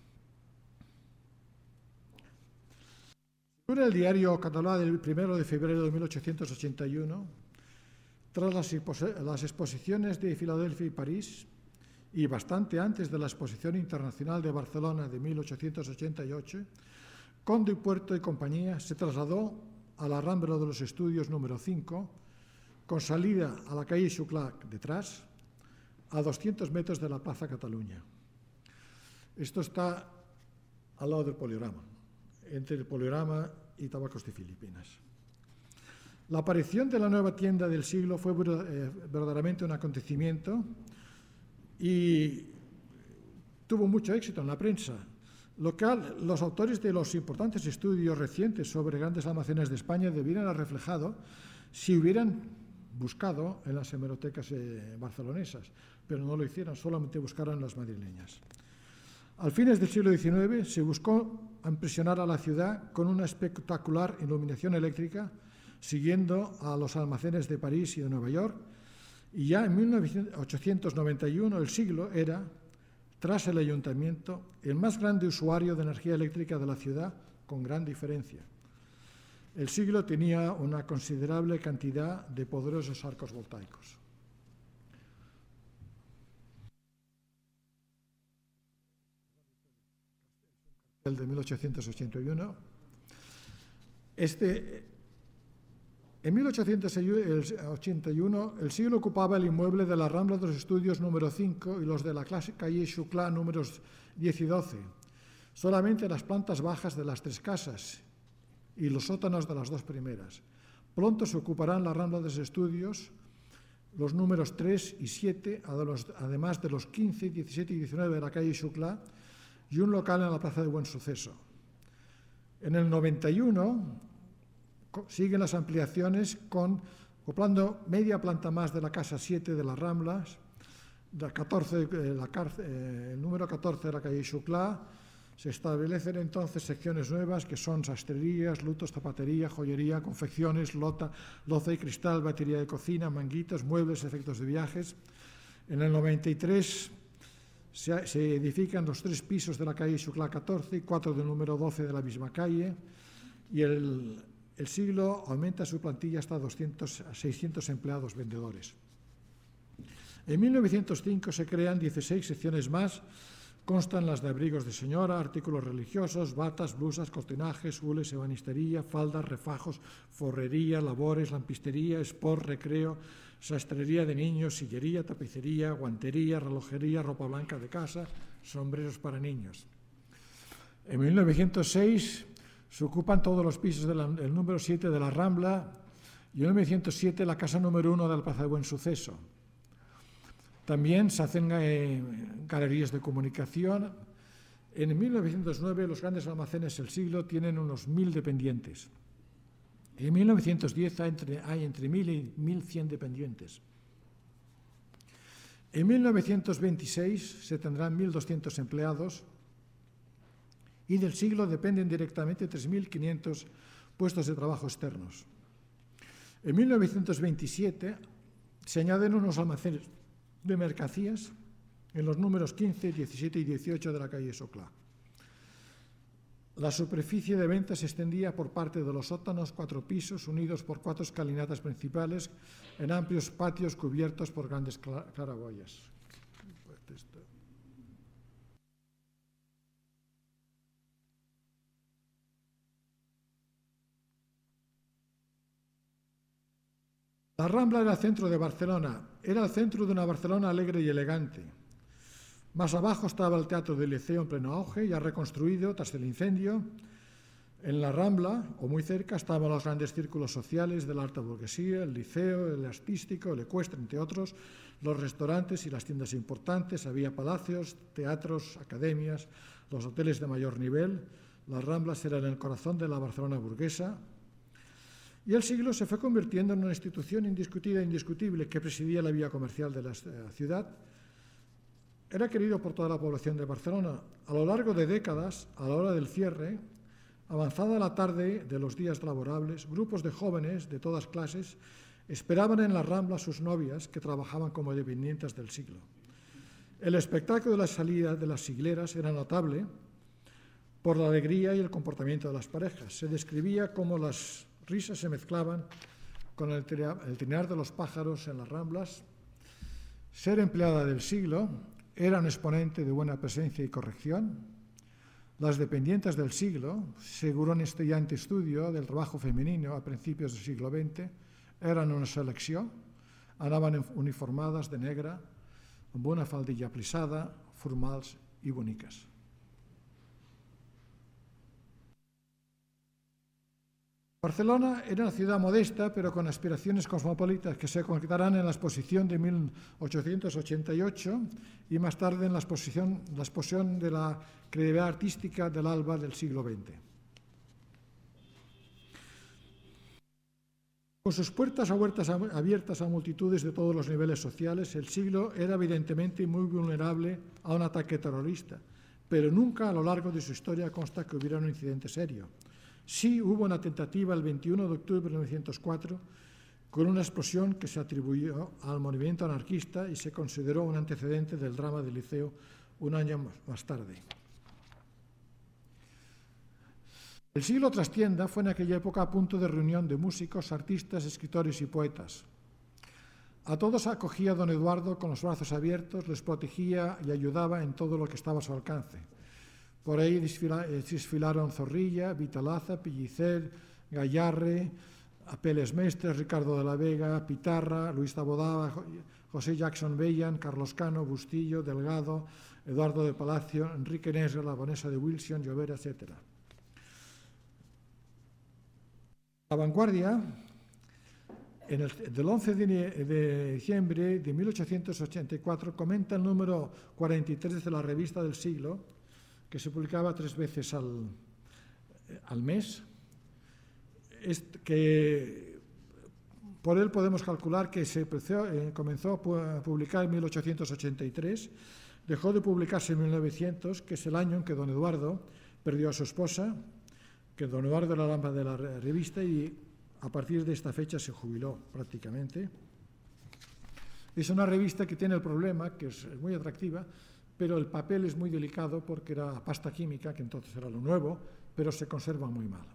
En el diario catalán del 1 de febrero de 1881, tras las exposiciones de Filadelfia y París, y bastante antes de la Exposición Internacional de Barcelona de 1888, Conde, Puerto y compañía se trasladó a la Rambla de los Estudios número 5, con salida a la calle Xuclà detrás, a 200 metros de la Plaza Cataluña. Esto está al lado del Poliorama, entre el Poliorama y Tabacos de Filipinas. La aparición de la nueva tienda del Siglo fue verdaderamente un acontecimiento y tuvo mucho éxito en la prensa local. Los autores de los importantes estudios recientes sobre grandes almacenes de España debieran haber reflejado si hubieran buscado en las hemerotecas barcelonesas, pero no lo hicieron, solamente buscaron en las madrileñas. Al fines del siglo XIX se buscó impresionar a la ciudad con una espectacular iluminación eléctrica, siguiendo a los almacenes de París y de Nueva York, y ya en 1891 el Siglo era, tras el ayuntamiento, el más grande usuario de energía eléctrica de la ciudad, con gran diferencia. El Siglo tenía una considerable cantidad de poderosos arcos voltaicos. El de 1881. En 1881, el Siglo ocupaba el inmueble de la Rambla de los Estudios número 5 y los de la calle Xuclà números 10 y 12, solamente las plantas bajas de las tres casas y los sótanos de las dos primeras. Pronto se ocuparán la Rambla de los Estudios los números 3 y 7, además de los 15, 17 y 19 de la calle Xuclà, y un local en la Plaza de Buen Suceso. En el 91 siguen las ampliaciones acoplando media planta más de la Casa 7 de las Ramblas, el número 14 de la calle Xuclà. Se establecen entonces secciones nuevas que son sastrerías, lutos, zapatería, joyería, confecciones, loza y cristal, batería de cocina, manguitos, muebles, efectos de viajes. En el 93 Se edifican los 3 pisos de la calle Xuclà 14 y 4 del número 12 de la misma calle, y el Siglo aumenta su plantilla hasta 600 empleados vendedores. En 1905 se crean 16 secciones más. Constan las de abrigos de señora, artículos religiosos, batas, blusas, cortinajes, hules, ebanistería, faldas, refajos, forrería, labores, lampistería, sport, recreo, sastrería de niños, sillería, tapicería, guantería, relojería, ropa blanca de casa, sombreros para niños. En 1906 se ocupan todos los pisos del número 7 de la Rambla y en 1907 la casa número 1 del Plaza de Buen Suceso. También se hacen galerías de comunicación. En 1909 los grandes almacenes El Siglo tienen unos 1.000 dependientes. En 1910 hay entre 1.000 y 1.100 dependientes. En 1926 se tendrán 1.200 empleados y del Siglo dependen directamente 3.500 puestos de trabajo externos. En 1927 se añaden unos almacenes de mercancías en los números 15, 17 y 18 de la calle Xuclà. La superficie de venta se extendía por parte de los sótanos, 4 pisos, unidos por 4 escalinatas principales, en amplios patios cubiertos por grandes claraboyas. La Rambla era el centro de Barcelona, era el centro de una Barcelona alegre y elegante. Más abajo estaba el Teatro del Liceo en pleno auge, ya reconstruido tras el incendio. En la Rambla, o muy cerca, estaban los grandes círculos sociales de la alta burguesía, el liceo, el artístico, el ecuestre, entre otros, los restaurantes y las tiendas importantes. Había palacios, teatros, academias, los hoteles de mayor nivel. Las Ramblas eran el corazón de la Barcelona burguesa. Y el Siglo se fue convirtiendo en una institución indiscutida e indiscutible que presidía la vía comercial de la ciudad. Era querido por toda la población de Barcelona. A lo largo de décadas, a la hora del cierre, avanzada la tarde de los días laborables, grupos de jóvenes de todas clases esperaban en la Rambla a sus novias que trabajaban como dependientes del Siglo. El espectáculo de la salida de las sigleras era notable por la alegría y el comportamiento de las parejas. Se describía cómo las risas se mezclaban con el trinar de los pájaros en las Ramblas. Ser empleada del Siglo era un exponente de buena presencia y corrección. Las dependientes del Siglo, según un estudiante estudio del trabajo femenino a principios del siglo XX, eran una selección, anaven uniformades de negre, amb una faldilla plisada, formals i boniques. Barcelona era una ciudad modesta, pero con aspiraciones cosmopolitas que se concretarán en la exposición de 1888 y más tarde en la exposición de la credibilidad artística del alba del siglo XX. Con sus puertas abiertas a multitudes de todos los niveles sociales, el Siglo era evidentemente muy vulnerable a un ataque terrorista, pero nunca a lo largo de su historia consta que hubiera un incidente serio. Sí hubo una tentativa el 21 de octubre de 1904 con una explosión que se atribuyó al movimiento anarquista y se consideró un antecedente del drama del Liceo un año más tarde. El Siglo Trastienda fue en aquella época punto de reunión de músicos, artistas, escritores y poetas. A todos acogía don Eduardo con los brazos abiertos, les protegía y ayudaba en todo lo que estaba a su alcance. Por ahí desfilaron Zorrilla, Vitalaza, Pellicer, Gallarre, Apeles Mestres, Ricardo de la Vega, Pitarra, Luis Tabodaba, José Jackson Bellan, Carlos Cano, Bustillo, Delgado, Eduardo de Palacio, Enrique Nesga, la Vanessa de Wilson, Llovera, etc. La Vanguardia, del 11 de diciembre de 1884, comenta el número 43 de la revista del Siglo, que se publicaba 3 veces al mes, que por él podemos calcular que comenzó a publicar en 1883, dejó de publicarse en 1900, que es el año en que don Eduardo perdió a su esposa, que don Eduardo era el alma de la revista y a partir de esta fecha se jubiló prácticamente. Es una revista que tiene el problema, que es muy atractiva, pero el papel es muy delicado porque era pasta química, que entonces era lo nuevo, pero se conserva muy mal.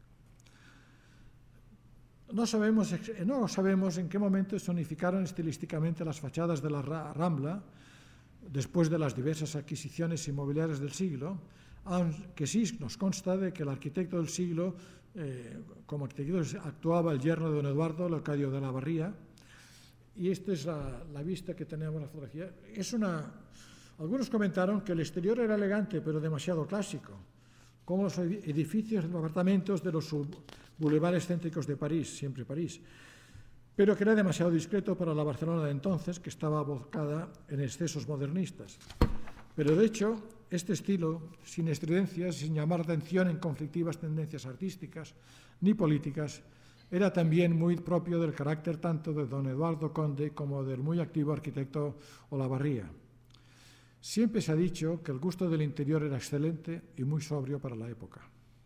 No sabemos en qué momento se unificaron estilísticamente las fachadas de la Rambla después de las diversas adquisiciones inmobiliarias del siglo, aunque sí nos consta de que el arquitecto del siglo, como arquitecto actuaba el yerno de don Eduardo, Leocadio de la Barría, y esta es la vista que tenemos en la fotografía. Algunos comentaron que el exterior era elegante, pero demasiado clásico, como los edificios de apartamentos de los bulevares céntricos de París, siempre París, pero que era demasiado discreto para la Barcelona de entonces, que estaba abocada en excesos modernistas. Pero de hecho, este estilo, sin estridencias, sin llamar atención en conflictivas tendencias artísticas ni políticas, era también muy propio del carácter tanto de don Eduardo Conde como del muy activo arquitecto Olavarría. Siempre se ha dicho que el gusto del interior era excelente y muy sobrio para la época.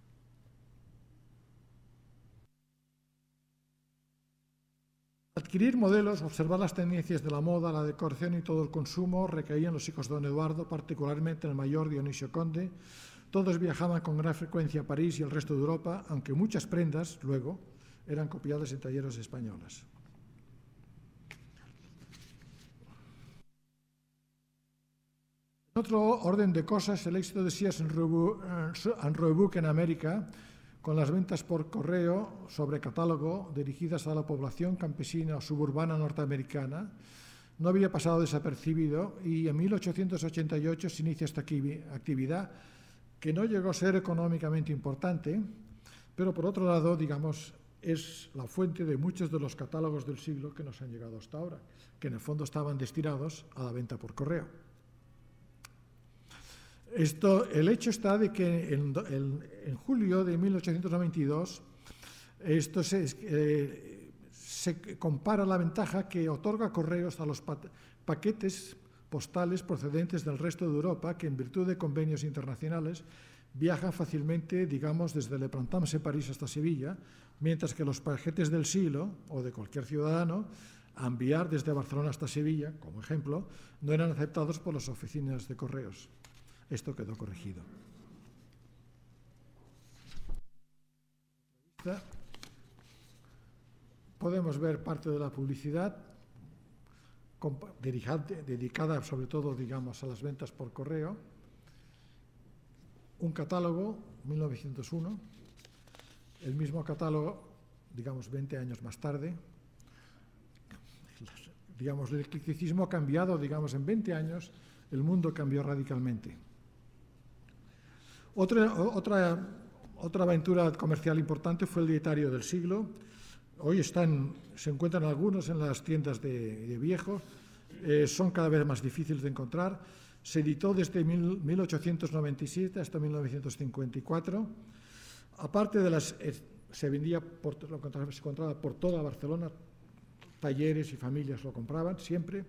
Adquirir modelos, observar las tendencias de la moda, la decoración y todo el consumo recaían los hijos de don Eduardo, particularmente el mayor Dionisio Conde. Todos viajaban con gran frecuencia a París y el resto de Europa, aunque muchas prendas, luego, eran copiadas en talleres españoles. En otro orden de cosas, el éxito de Sears and Roebuck en América, con las ventas por correo sobre catálogo dirigidas a la población campesina o suburbana norteamericana, no había pasado desapercibido y en 1888 se inicia esta actividad que no llegó a ser económicamente importante, pero por otro lado, digamos, es la fuente de muchos de los catálogos del siglo que nos han llegado hasta ahora, que en el fondo estaban destinados a la venta por correo. El hecho está de que en julio de 1892 se compara la ventaja que otorga Correos a los paquetes postales procedentes del resto de Europa, que en virtud de convenios internacionales viajan fácilmente, digamos, desde Le Printemps, París hasta Sevilla, mientras que los paquetes del siglo o de cualquier ciudadano a enviar desde Barcelona hasta Sevilla, como ejemplo, no eran aceptados por las oficinas de correos. Esto quedó corregido. Podemos ver parte de la publicidad dedicada sobre todo, digamos, a las ventas por correo. Un catálogo, 1901, el mismo catálogo, digamos, 20 años más tarde. Digamos, el eclecticismo ha cambiado, digamos, en 20 años el mundo cambió radicalmente. Otra aventura comercial importante fue el dietario del siglo. Hoy se encuentran algunos en las tiendas de viejos, son cada vez más difíciles de encontrar. Se editó desde 1897 hasta 1954. Aparte de se vendía, se encontraba por toda Barcelona, talleres y familias lo compraban siempre.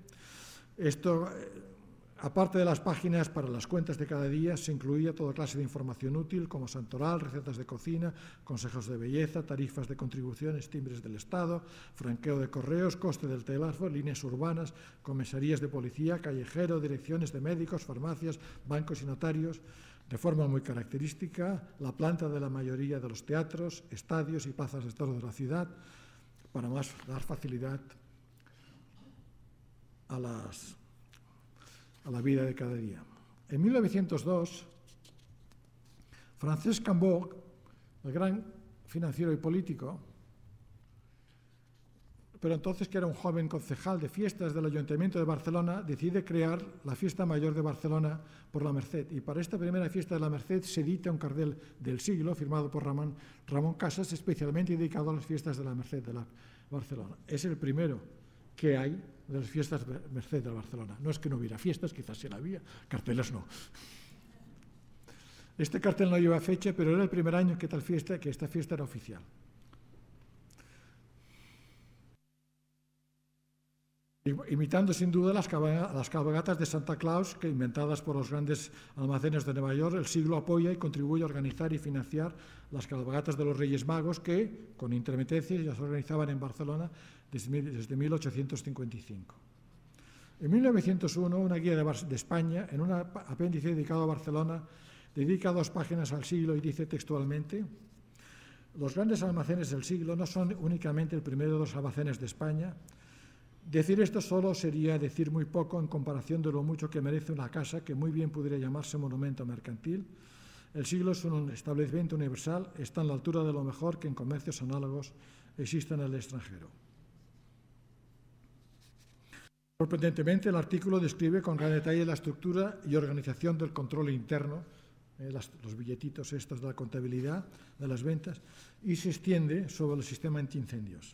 Aparte de las páginas para las cuentas de cada día, se incluía toda clase de información útil como santoral, recetas de cocina, consejos de belleza, tarifas de contribuciones, timbres del Estado, franqueo de correos, coste del teléfono, líneas urbanas, comisarías de policía, callejero, direcciones de médicos, farmacias, bancos y notarios. De forma muy característica, la planta de la mayoría de los teatros, estadios y plazas de toros de la ciudad, para más dar facilidad a la vida de cada día. En 1902, Francesc Cambó, el gran financiero y político, pero entonces que era un joven concejal de fiestas del Ayuntamiento de Barcelona, decide crear la Fiesta Mayor de Barcelona por la Merced. Y para esta primera fiesta de la Merced se edita un cartel del siglo firmado por Ramón Casas, especialmente dedicado a las fiestas de la Merced de la Barcelona. Es el primero que hay de las fiestas de Merced de Barcelona. No es que no hubiera fiestas, quizás sí la había, carteles no. Este cartel no lleva fecha, pero era el primer año que esta fiesta era oficial. Imitando sin duda las cabalgatas de Santa Claus, que inventadas por los grandes almacenes de Nueva York, el siglo apoya y contribuye a organizar y financiar las cabalgatas de los Reyes Magos que, con intermitencia, ya se organizaban en Barcelona desde 1855. En 1901, una guía de España, en un apéndice dedicado a Barcelona, dedica 2 páginas al siglo y dice textualmente: los grandes almacenes del siglo no son únicamente el primero de los almacenes de España. Decir esto solo sería decir muy poco en comparación de lo mucho que merece una casa que muy bien podría llamarse monumento mercantil. El siglo es un establecimiento universal, está a la altura de lo mejor que en comercios análogos existe en el extranjero. Sorprendentemente, el artículo describe con gran detalle la estructura y organización del control interno, los billetitos estos de la contabilidad, de las ventas, y se extiende sobre el sistema antiincendios.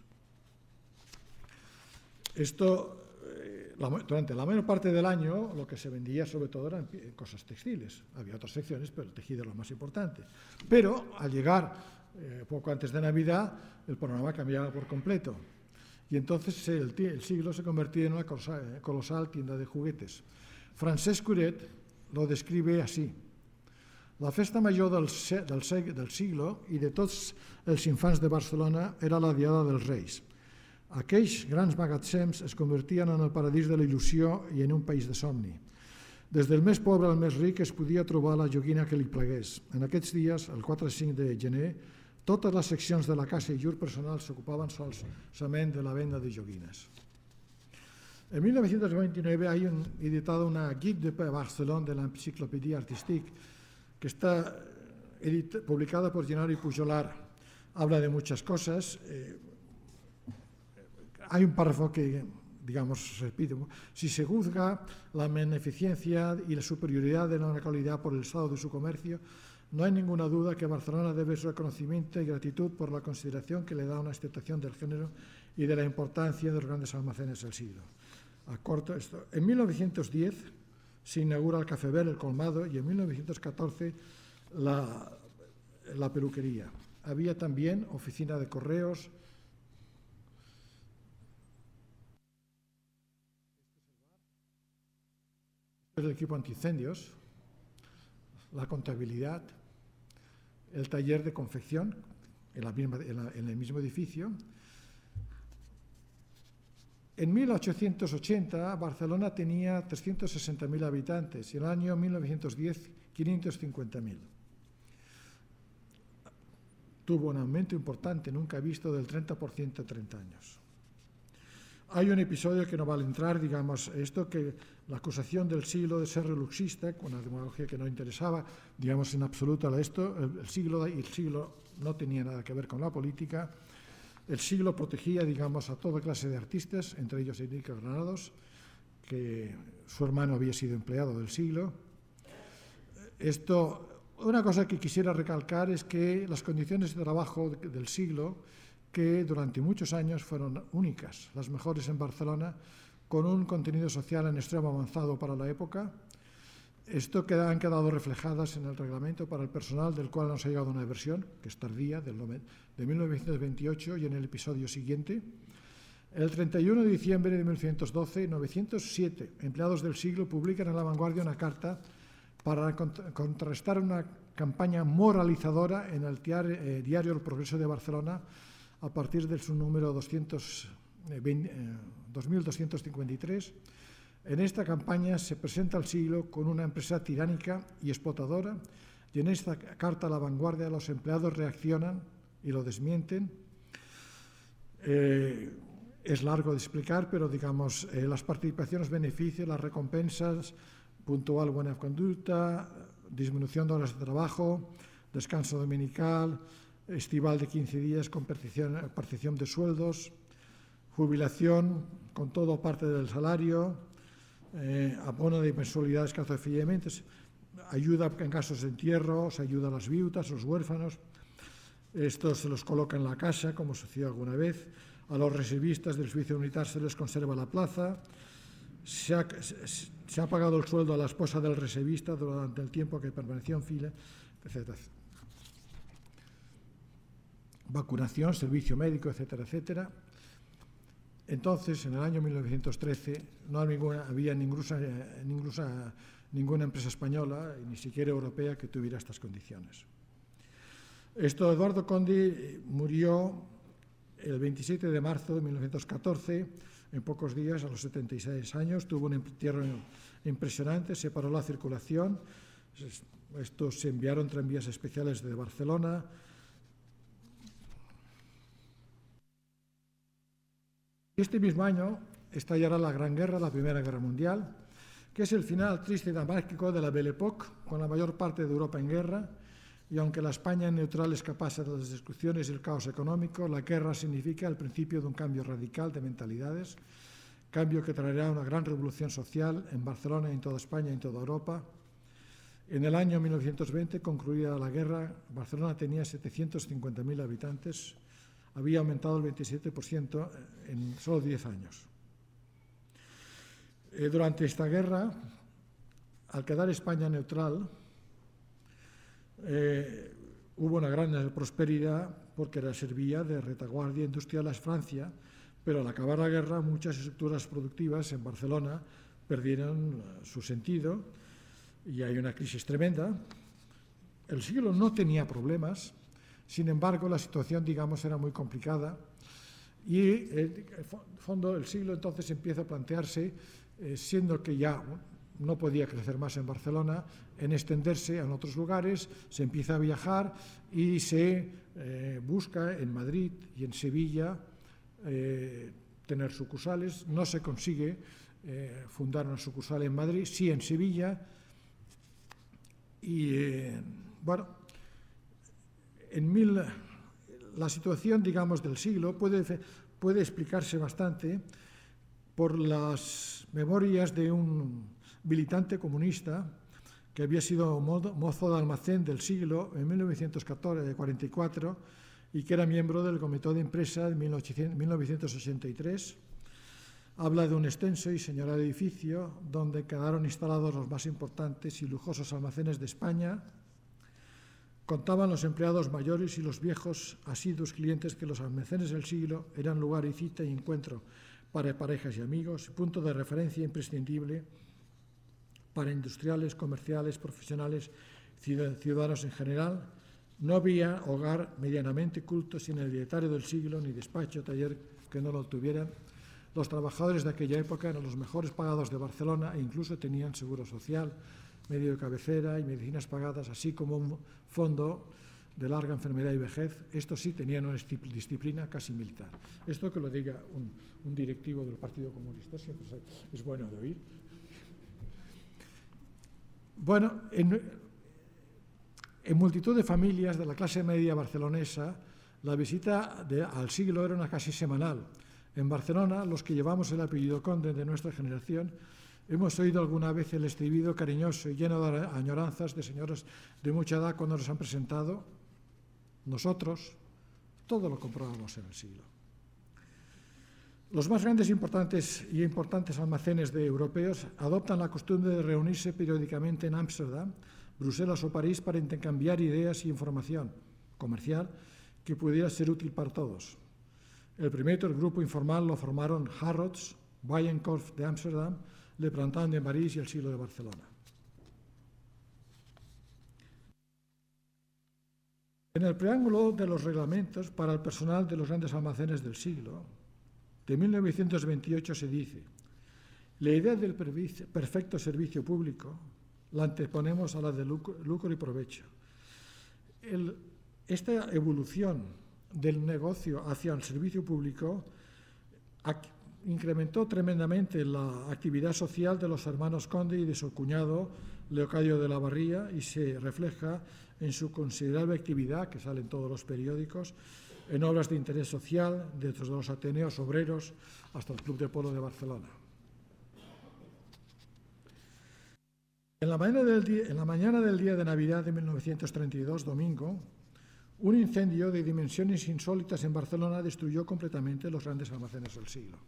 Esto, durante la mayor parte del año, lo que se vendía sobre todo eran cosas textiles. Había otras secciones, pero el tejido era lo más importante. Pero al llegar poco antes de Navidad, el panorama cambiaba por completo. Y entonces el siglo se convertía en una colosal tienda de juguetes. Francesc Curet lo describe así: la festa major del siglo i de tots els infants de Barcelona era la Diada dels Reis. Aquells grans magatzems es convertien en el paradís de la il·lusió i en un país de somni. Des del més pobre al més ric es podia trobar la joguina que li plegués. En aquests dies, el 4 i 5 de gener, totes les seccions de la casa i llur personal s'ocupaven solament de la venda de joguines. En 1929 hay editada una Guide de Barcelona de la Enciclopedia Artística, que está publicada por Gennaro Pujolar. Habla de muchas cosas. Hay un párrafo que, digamos, repite: si se juzga la beneficencia y la superioridad de la localidad por el estado de su comercio, no hay ninguna duda que Barcelona debe su reconocimiento y gratitud por la consideración que le da una aceptación del género y de la importancia de los grandes almacenes del siglo. Acorto esto. En 1910 se inaugura el Café Ver, el colmado, y en 1914 la peluquería. Había también oficina de correos. El equipo antiincendios, la contabilidad, el taller de confección en el mismo edificio. En 1880 Barcelona tenía 360.000 habitantes y en el año 1910 550.000. Tuvo un aumento importante, nunca visto, del 30% en 30 años. Hay un episodio que no vale entrar, digamos, esto, que la acusación del siglo de ser reluxista, con una demagogia que no interesaba, digamos, en absoluto a esto. El siglo no tenía nada que ver con la política. El siglo protegía, digamos, a toda clase de artistas, entre ellos Enrique Granados, que su hermano había sido empleado del siglo. Una cosa que quisiera recalcar es que las condiciones de trabajo del siglo, que durante muchos años fueron únicas, las mejores en Barcelona, con un contenido social en extremo avanzado para la época. Han quedado reflejadas en el reglamento para el personal, del cual nos ha llegado una versión, que es tardía, de 1928, y en el episodio siguiente. El 31 de diciembre de 1912, 907 empleados del siglo publican en La Vanguardia una carta para contrarrestar una campaña moralizadora en el diario El Progreso de Barcelona, a partir de su número 2253. En esta campaña se presenta al siglo con una empresa tiránica y explotadora, y en esta carta a La Vanguardia los empleados reaccionan y lo desmienten. Es largo de explicar, pero digamos, las participaciones, beneficios, las recompensas, puntual buena conducta, disminución de horas de trabajo, descanso dominical, estival de 15 días con percepción de sueldos, jubilación con todo o parte del salario, abono de mensualidades cazofillamientos, ayuda en casos de entierro, se ayuda a las viudas, los huérfanos. Esto se los coloca en la casa, como sucedió alguna vez. A los reservistas del servicio militar se les conserva la plaza. Se ha pagado el sueldo a la esposa del reservista durante el tiempo que permaneció en fila, etc. Vacunación, servicio médico, etcétera, etcétera. Entonces, en el año 1913, no había ninguna empresa española, ni siquiera europea, que tuviera estas condiciones. Eduardo Conde murió el 27 de marzo de 1914 En pocos días, a los 76 años, tuvo un entierro impresionante, se paró la circulación. Estos se enviaron tranvías especiales de Barcelona. Este mismo año estallará la Gran Guerra, la Primera Guerra Mundial, que es el final triste y dramático de la Belle Époque, con la mayor parte de Europa en guerra, y aunque la España neutral escapase de las destrucciones y el caos económico, la guerra significa el principio de un cambio radical de mentalidades, cambio que traerá una gran revolución social en Barcelona, en toda España y en toda Europa. En el año 1920, concluida la guerra, Barcelona tenía 750.000 habitantes, había aumentado el 27% en solo 10 años. Durante esta guerra, al quedar España neutral, hubo una gran prosperidad porque servía de retaguardia industrial a Francia, pero al acabar la guerra muchas estructuras productivas en Barcelona perdieron su sentido y hay una crisis tremenda. El siglo no tenía problemas, sin embargo la situación, digamos, era muy complicada y en el fondo el siglo entonces empieza a plantearse, siendo que ya no podía crecer más en Barcelona, en extenderse a otros lugares, se empieza a viajar y se busca en Madrid y en Sevilla tener sucursales. No se consigue fundar una sucursal en Madrid, sí en Sevilla. Y bueno, la situación, digamos, del siglo puede explicarse bastante por las memorias de un militante comunista que había sido mozo de almacén del siglo en 1944 y que era miembro del comité de empresa de 1983. Habla de un extenso y señalado edificio donde quedaron instalados los más importantes y lujosos almacenes de España. Contaban los empleados mayores y los viejos asiduos clientes que los almacenes del siglo eran lugar y cita y encuentro para parejas y amigos, punto de referencia imprescindible para industriales, comerciales, profesionales, ciudadanos en general. No había hogar medianamente culto sin el dietario del siglo, ni despacho, taller que no lo tuvieran. Los trabajadores de aquella época eran los mejores pagados de Barcelona e incluso tenían seguro social, medio de cabecera y medicinas pagadas, así como un fondo de larga enfermedad y vejez. Estos sí tenían una disciplina casi militar. Esto que lo diga un directivo del Partido Comunista siempre es bueno de oír. Bueno, en multitud de familias de la clase media barcelonesa, la visita al siglo era una casi semanal. En Barcelona, los que llevamos el apellido Conde de nuestra generación, hemos oído alguna vez el estribillo cariñoso y lleno de añoranzas de señoras de mucha edad cuando nos han presentado. Nosotros todo lo comprábamos en el siglo. Los más grandes y importantes almacenes de europeos adoptan la costumbre de reunirse periódicamente en Ámsterdam, Bruselas o París para intercambiar ideas y información comercial que pudiera ser útil para todos. El grupo informal lo formaron Harrods, Bijenkorf de Ámsterdam, Le Printemps de París y el Siglo de Barcelona. En el preámbulo de los reglamentos para el personal de los grandes almacenes del siglo, de 1928 se dice: la idea del perfecto servicio público la anteponemos a la de lucro y provecho. Esta evolución del negocio hacia el servicio público incrementó tremendamente la actividad social de los hermanos Conde y de su cuñado Leocadio de la Barría, y se refleja en su considerable actividad, que sale en todos los periódicos, en obras de interés social, desde los Ateneos obreros hasta el Club de Polo de Barcelona. En la mañana del día de Navidad de 1932, domingo, un incendio de dimensiones insólitas en Barcelona destruyó completamente los grandes almacenes del siglo.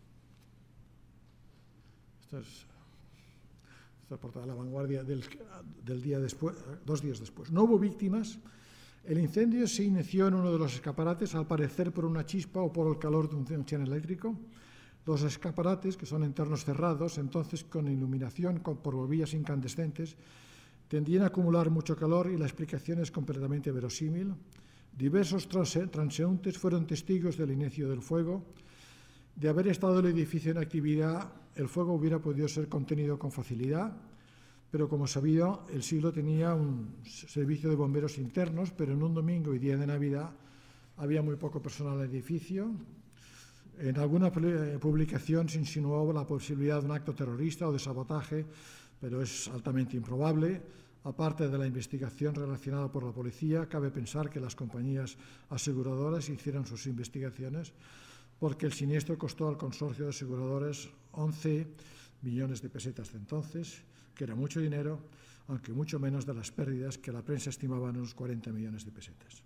Esta es la portada de La Vanguardia del día después, 2 días después. No hubo víctimas. El incendio se inició en uno de los escaparates, al parecer por una chispa o por el calor de un tren eléctrico. Los escaparates, que son entornos cerrados, entonces con iluminación por bombillas incandescentes, tendían a acumular mucho calor y la explicación es completamente verosímil. Diversos transeúntes fueron testigos del inicio del fuego De haber estado el edificio en actividad, el fuego hubiera podido ser contenido con facilidad, pero como sabido, el siglo tenía un servicio de bomberos internos, pero en un domingo y día de Navidad había muy poco personal en el edificio. En alguna publicación se insinuó la posibilidad de un acto terrorista o de sabotaje, pero es altamente improbable. Aparte de la investigación relacionada por la policía, cabe pensar que las compañías aseguradoras hicieron sus investigaciones, porque el siniestro costó al consorcio de aseguradores 11 millones de pesetas de entonces, que era mucho dinero, aunque mucho menos de las pérdidas que la prensa estimaba en unos 40 millones de pesetas.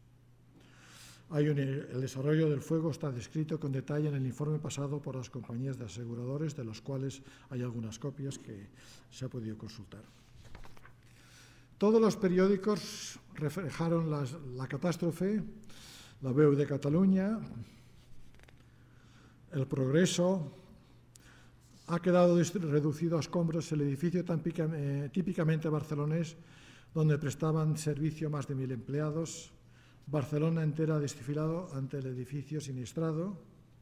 El desarrollo del fuego está descrito con detalle en el informe pasado por las compañías de aseguradores, de los cuales hay algunas copias que se ha podido consultar. Todos los periódicos reflejaron la catástrofe, la Veu de Cataluña, El Progreso. Ha quedado reducido a escombros el edificio tan típicamente barcelonés, donde prestaban servicio más de 1.000 empleados. Barcelona entera desfilado ante el edificio siniestrado.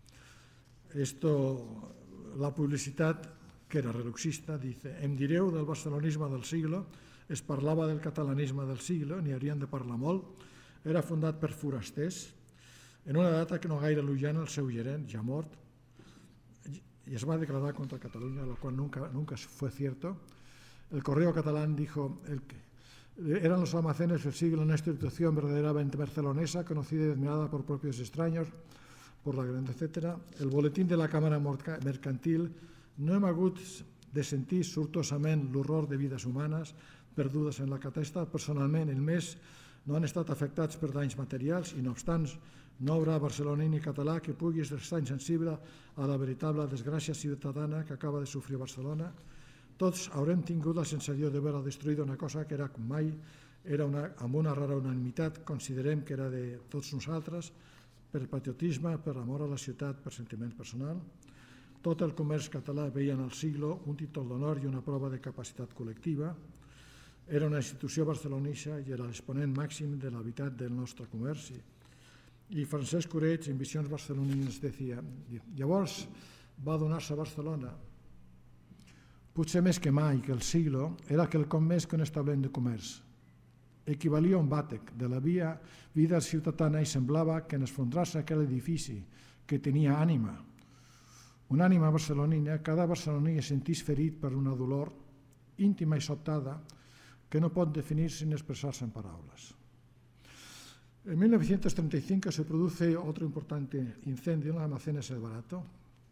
La publicitat, que era reluxista, dice: em direu del barcelonisme del siglo, es parlava del catalanisme del siglo, n'hi haurien de parlar molt. Era fundat per forasters, en una data que no gaire llunyana el seu gerent, ja mort, y es va a declarar contra Cataluña, lo cual nunca fue cierto. El Correo catalán dijo: eran los almacenes del siglo una institución verdaderamente barcelonesa, conocida y admirada por propios extraños, por la gran, etc. El boletín de la Cámara Mercantil: no hem hagut de sentir sortosament l'horror de vides humanes perdudes en la catàstrofe. Personalment, el mes no han estat afectats per danys materials i, no obstant, no haurà barceloní ni català que pugui estar insensible a la veritable desgràcia ciutadana que acaba de sofrir Barcelona. Tots haurem tingut la sensació de veure destruïda una cosa que era com mai, amb una rara unanimitat, considerem que era de tots nosaltres, per patriotisme, per amor a la ciutat, per sentiment personal. Tot el comerç català veia en el siglo un títol d'honor i una prova de capacitat col·lectiva. Era una institució barcelonissa i era l'exponent màxim de l'habitat del nostre comerç. I Francesc Coreig, en Visions barcelonines, deia: llavors va donar-se a Barcelona, potser més que mai, que el siglo era quelcom més que un establiment de comerç. Equivalia a un bàtec de la vida ciutadana i semblava que en esfondrar-se aquell edifici que tenia ànima, una ànima barcelonina, cada barceloní es sentís ferit per una dolor íntima i sobtada que no pot definir-se ni expressar-se en paraules. En 1935 se produce otro importante incendio en los almacenes El Barato.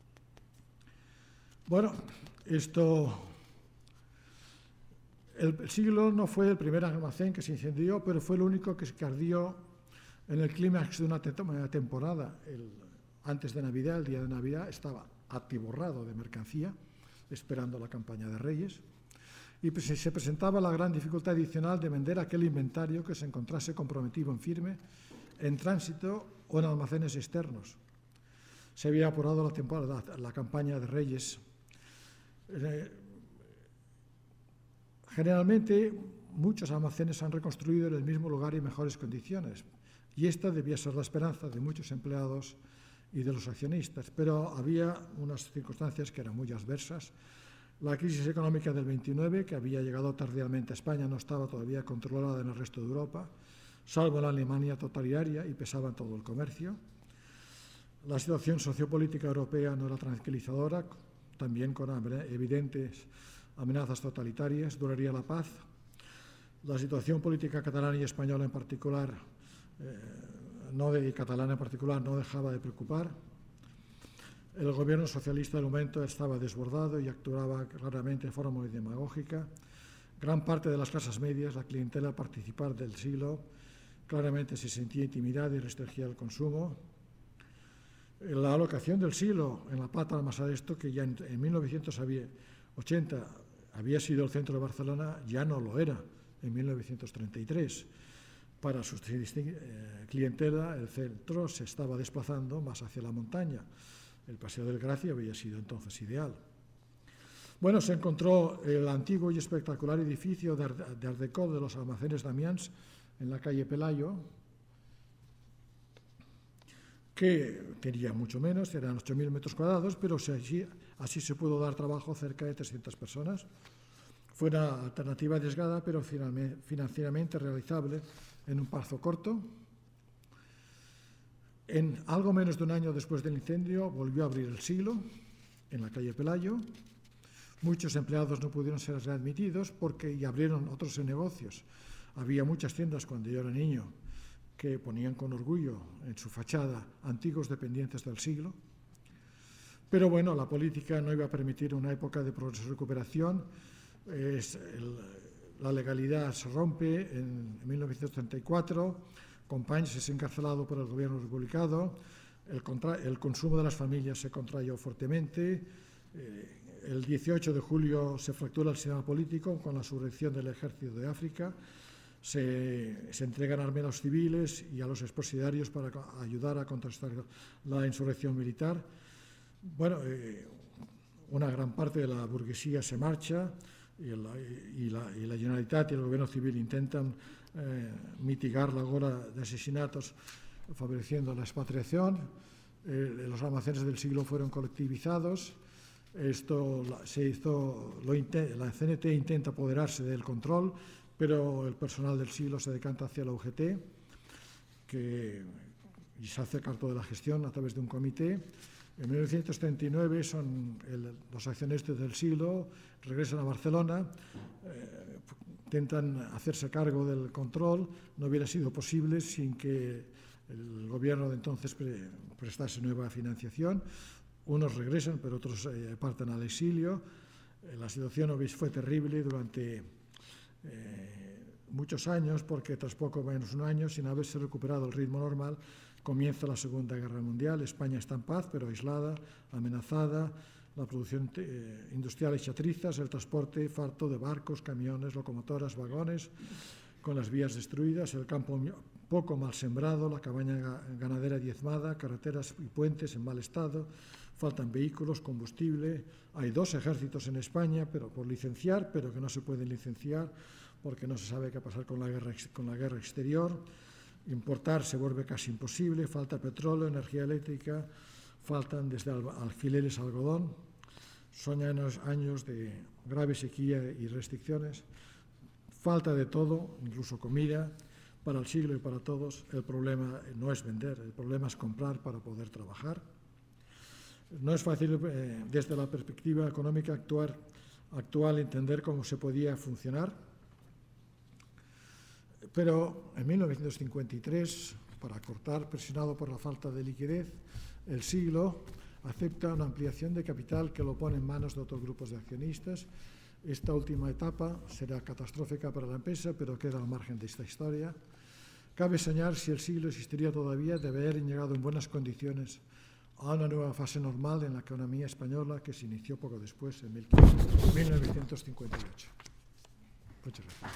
Bueno, el siglo no fue el primer almacén que se incendió, pero fue el único que ardió en el clímax de una temporada. Antes de Navidad, el día de Navidad, estaba atiborrado de mercancía, esperando la campaña de Reyes, y se presentaba la gran dificultad adicional de vender aquel inventario que se encontrase comprometido en firme, en tránsito o en almacenes externos. Se había apurado la campaña de Reyes. Generalmente, muchos almacenes se han reconstruido en el mismo lugar y en mejores condiciones, y esta debía ser la esperanza de muchos empleados y de los accionistas, pero había unas circunstancias que eran muy adversas. La crisis económica del 29, que había llegado tardíamente a España, no estaba todavía controlada en el resto de Europa, salvo la Alemania totalitaria, y pesaba en todo el comercio. La situación sociopolítica europea no era tranquilizadora, también con evidentes amenazas totalitarias. Duraría la paz. La situación política catalana y española en particular, catalana en particular, no dejaba de preocupar. El gobierno socialista del momento estaba desbordado y actuaba claramente de forma muy demagógica. Gran parte de las clases medias, la clientela participar del siglo, claramente se sentía intimidada y restringía el consumo. La alocación del siglo en la Plata del Masaresto, que ya en 1980 había sido el centro de Barcelona, ya no lo era en 1933. Para su clientela, el centro se estaba desplazando más hacia la montaña. El Paseo del Gracia había sido entonces ideal. Bueno, se encontró el antiguo y espectacular edificio de Art Deco de los almacenes Damians en la calle Pelayo, que tenía mucho menos, eran 8.000 metros cuadrados, pero así se pudo dar trabajo a cerca de 300 personas. Fue una alternativa arriesgada, pero financieramente realizable en un plazo corto. En algo menos de un año después del incendio volvió a abrir el Siglo en la calle Pelayo. Muchos empleados no pudieron ser readmitidos y abrieron otros negocios. Había muchas tiendas cuando yo era niño que ponían con orgullo en su fachada antiguos dependientes del Siglo. Pero bueno, la política no iba a permitir una época de progreso y recuperación. La legalidad se rompe en 1934. Companys es encarcelado por el gobierno republicano, el consumo de las familias se contrayó fuertemente, el 18 de julio se fractura el sistema político con la sublevación del ejército de África, se entregan armas a los civiles y a los expresidiarios para ayudar a contrastar la insurrección militar. Bueno, una gran parte de la burguesía se marcha y la Generalitat y el gobierno civil intentan mitigar la ola de asesinatos favoreciendo la expatriación. Los almacenes del Siglo fueron colectivizados. La CNT intenta apoderarse del control, pero el personal del Siglo se decanta hacia la UGT y se hace cargo de la gestión a través de un comité. En 1939 los accionistas del Siglo regresan a Barcelona, intentan hacerse cargo del control. No hubiera sido posible sin que el gobierno de entonces prestase nueva financiación. Unos regresan, pero otros parten al exilio. La situación fue terrible durante muchos años, porque tras poco menos un año, sin haberse recuperado el ritmo normal, comienza la Segunda Guerra Mundial. España está en paz, pero aislada, amenazada. La producción industrial hecha trizas, el transporte farto de barcos, camiones, locomotoras, vagones, con las vías destruidas, el campo poco mal sembrado, la cabaña ganadera diezmada, carreteras y puentes en mal estado, faltan vehículos, combustible. Hay 2 ejércitos en España, pero por licenciar, pero que no se pueden licenciar porque no se sabe qué pasar con la guerra exterior. Importar se vuelve casi imposible, falta petróleo, energía eléctrica, faltan desde alfileres a algodón. Son años de grave sequía y restricciones. Falta de todo, incluso comida, para el Siglo y para todos. El problema no es vender, el problema es comprar para poder trabajar. No es fácil, desde la perspectiva económica actual, entender cómo se podía funcionar. Pero en 1953, para cortar, presionado por la falta de liquidez, el Siglo acepta una ampliación de capital que lo pone en manos de otros grupos de accionistas. Esta última etapa será catastrófica para la empresa, pero queda al margen de esta historia. Cabe soñar si el Siglo existiría todavía de haber llegado en buenas condiciones a una nueva fase normal en la economía española que se inició poco después, en 1958. Muchas gracias.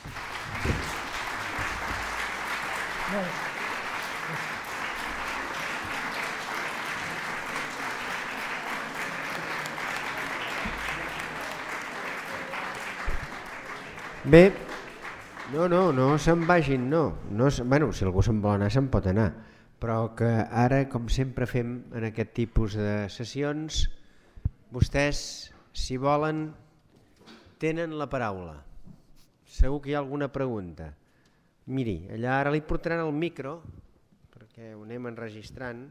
Bé, no se'n vagin, no. Bueno, si algú se'n vol anar, se'n pot anar, però que ara, com sempre fem en aquest tipus de sessions, vostès, si volen, tenen la paraula. Segur que hi ha alguna pregunta. Miri, allà ara li portaran el micro, perquè ho anem enregistrant.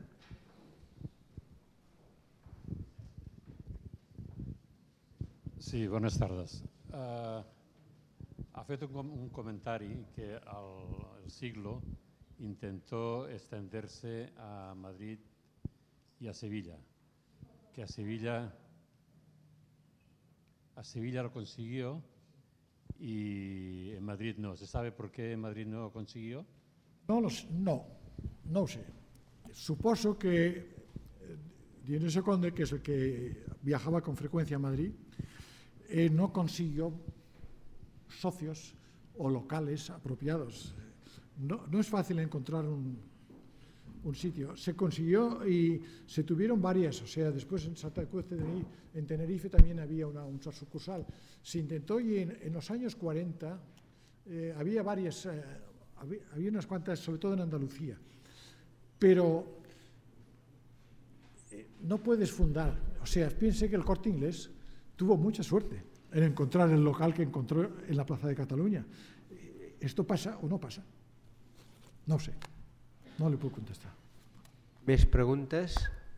Sí, buenas tardes. Ha fet un comentari que el Siglo intentó extenderse a Madrid y a Sevilla, que a Sevilla lo consiguió y en Madrid no. ¿Se sabe por qué en Madrid no lo consiguió? No sé. Suposo que Dionisio Conde, que es el que viajaba con frecuencia a Madrid, no consiguió socios o locales apropiados. No es fácil encontrar un sitio. Se consiguió y se tuvieron varias, o sea, después en Santa Cruz en Tenerife también había una sucursal. Se intentó y en los años 40 había varias, había unas cuantas, sobre todo en Andalucía. Pero no puedes fundar, o sea, piense que el Corte Inglés tuvo mucha suerte en encontrar el local que encontró en la Plaza de Cataluña. ¿Esto pasa o no pasa? No ho sé, no li puc contestar. Més preguntes?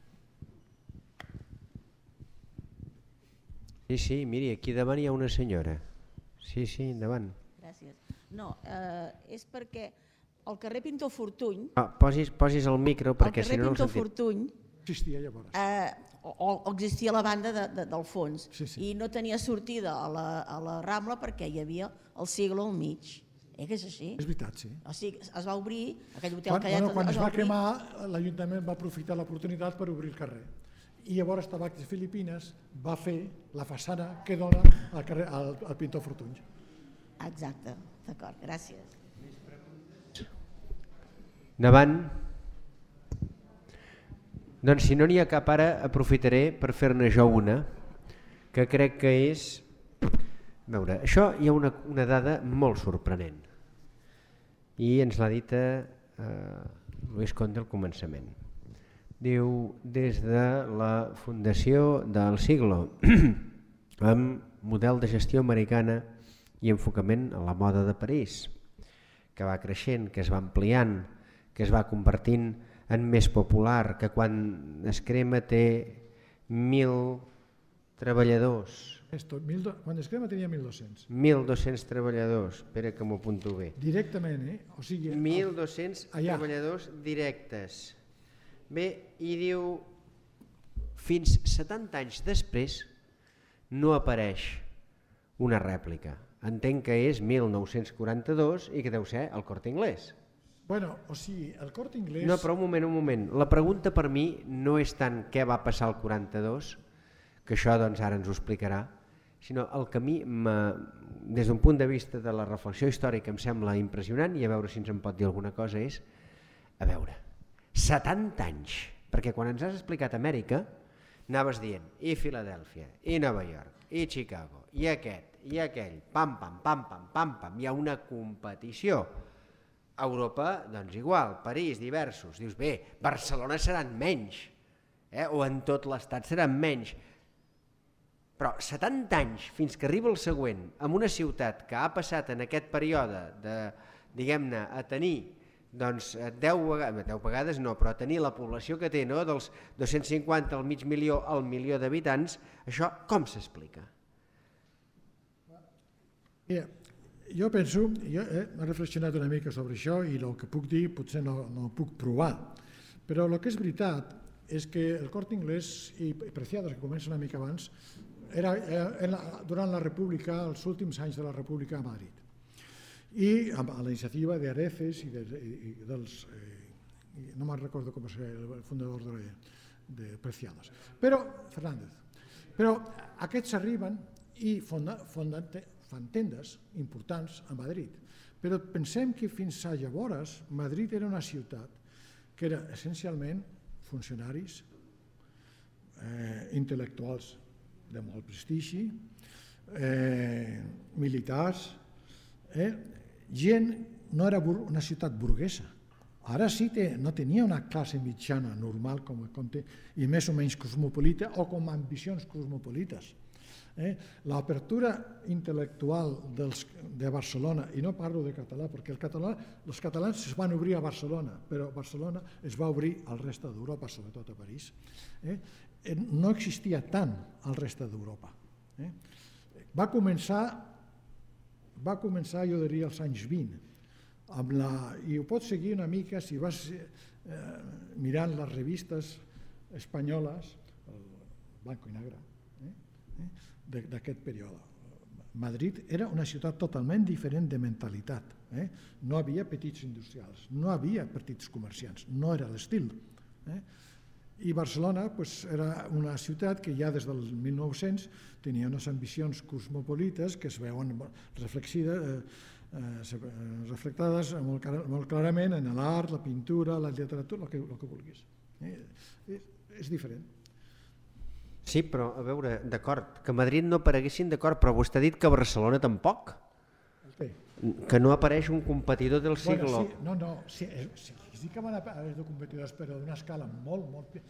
Sí, miri, aquí davant hi ha una senyora. Sí, endavant. Gràcies. No, és perquè al carrer Pintor Fortuny... Posis el micro perquè si no el sentim. Al carrer Pintor Fortuny Existia llavors. o existia la banda del fons Sí. i no tenia sortida a la Rambla perquè hi havia el Siglo al mig. Que és així? És veritat, sí. O sigui, es va obrir aquell hotel que Quan es va cremar, l'Ajuntament va aprofitar l'oportunitat per obrir el carrer. I llavors Tabacs Filipines va fer la façana que dona al Pintor Fortuny. Exacte, d'acord, gràcies. Endavant. Doncs si no n'hi ha cap ara, aprofitaré per fer-ne jo una, que crec que és... A veure, això hi ha una dada molt sorprenent i ens l'ha dit Luis Conde al començament. Diu, des de la fundació del Siglo, amb model de gestió americana i enfocament a la moda de París, que va creixent, que es va ampliant, que es va convertint en més popular, que quan es crema té 1.000 treballadors. Quan es crema tenia 1.200. 1.200 treballadors, espera que m'ho apunto bé. Directament, o sigui... 1.200 treballadors directes. Bé, i diu, fins 70 anys després no apareix una rèplica. Entenc que és 1942 i que deu ser el Corte Inglés. Bueno, o sigui, el Corte Inglés... No, però un moment. La pregunta per mi no és tant què va passar al 42, que això doncs ara ens ho explicarà, sinó el que a mi, des d'un punt de vista de la reflexió històrica, em sembla impressionant, i a veure si ens en pot dir alguna cosa, és, a veure, 70 anys, perquè quan ens has explicat Amèrica, anaves dient, i Filadèlfia, i Nova York, i Chicago, i aquest, i aquell, pam, hi ha una competició. A Europa, doncs igual, París, diversos, dius, bé, Barcelona seran menys, o en tot l'estat seran menys, però 70 anys fins que arriba el següent, amb una ciutat que ha passat en aquest període de, diguem-ne, a tenir doncs 10 vegades no, però a tenir la població que té, no? Dels 250 al mig milió al milió d'habitants, això com s'explica? Jo penso, jo he reflexionat una mica sobre això i el que puc dir potser no ho puc provar, però el que és veritat és que el Corte Inglés i Preciados, que comença una mica abans, era durant la República, els últims anys de la República a Madrid. I a la iniciativa d'Areces i dels... no me'n recordo com és el fundador de Preciados, però Fernández. Però aquests arriben i fan tendes importants a Madrid. Però pensem que fins a llavors Madrid era una ciutat que era essencialment funcionaris, intel·lectuals de molt prestigi, militars, gent, no era una ciutat burguesa. Ara sí que no tenia una classe mitjana normal com té, i més o menys cosmopolita o com ambicions cosmopolites. L'apertura intel·lectual de Barcelona, i no parlo de català, perquè els catalans es van obrir a Barcelona, però Barcelona es va obrir al reste d'Europa, sobretot a París. No existia tant al reste d'Europa. Va començar, jo diria, als anys 20, i ho pots seguir una mica si vas mirant les revistes espanyoles, el blanc i negre, d'aquest període. Madrid era una ciutat totalment diferent de mentalitat. No havia petits industrials, no havia petits comerciants, no era l'estil. I Barcelona era una ciutat que ja des del 1900 tenia unes ambicions cosmopolites que es veuen reflectades molt clarament en l'art, la pintura, la literatura, el que vulguis. És diferent. Sí, però, a veure, d'acord, que a Madrid no apareguessin, d'acord, però vostè ha dit que a Barcelona tampoc. Que no apareix un competidor del siglo. Sí que van haver de competidors, però d'una escala molt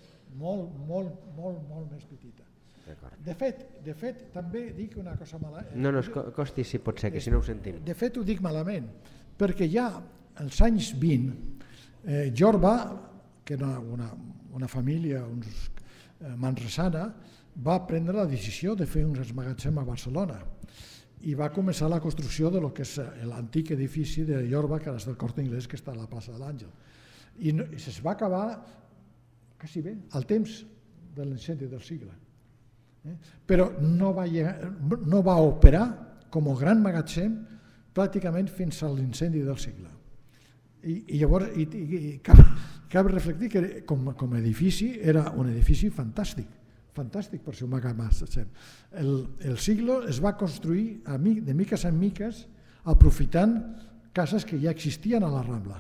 més petita. De fet, també dic una cosa mala. No, costi si pot ser, que si no ho sentim. De fet, ho dic malament, perquè ja als anys 20, Jorba, que era una família manresana, va prendre la decisió de fer un magatzem a Barcelona i va començar la construcció de lo que és l'antic edifici de Jorba, que és del Corte Inglés, que està a la plaça de l'Àngel. I es va acabar quasi bé al temps de l'incendi del Sigle. Però no va operar com a gran magatzem pràcticament fins a l'incendi del Sigle. I llavors cal reflectir que com a edifici era un edifici fantàstic per ser un magatzem. El Siglo es va construir de miques en miques aprofitant cases que ja existien a la Rambla.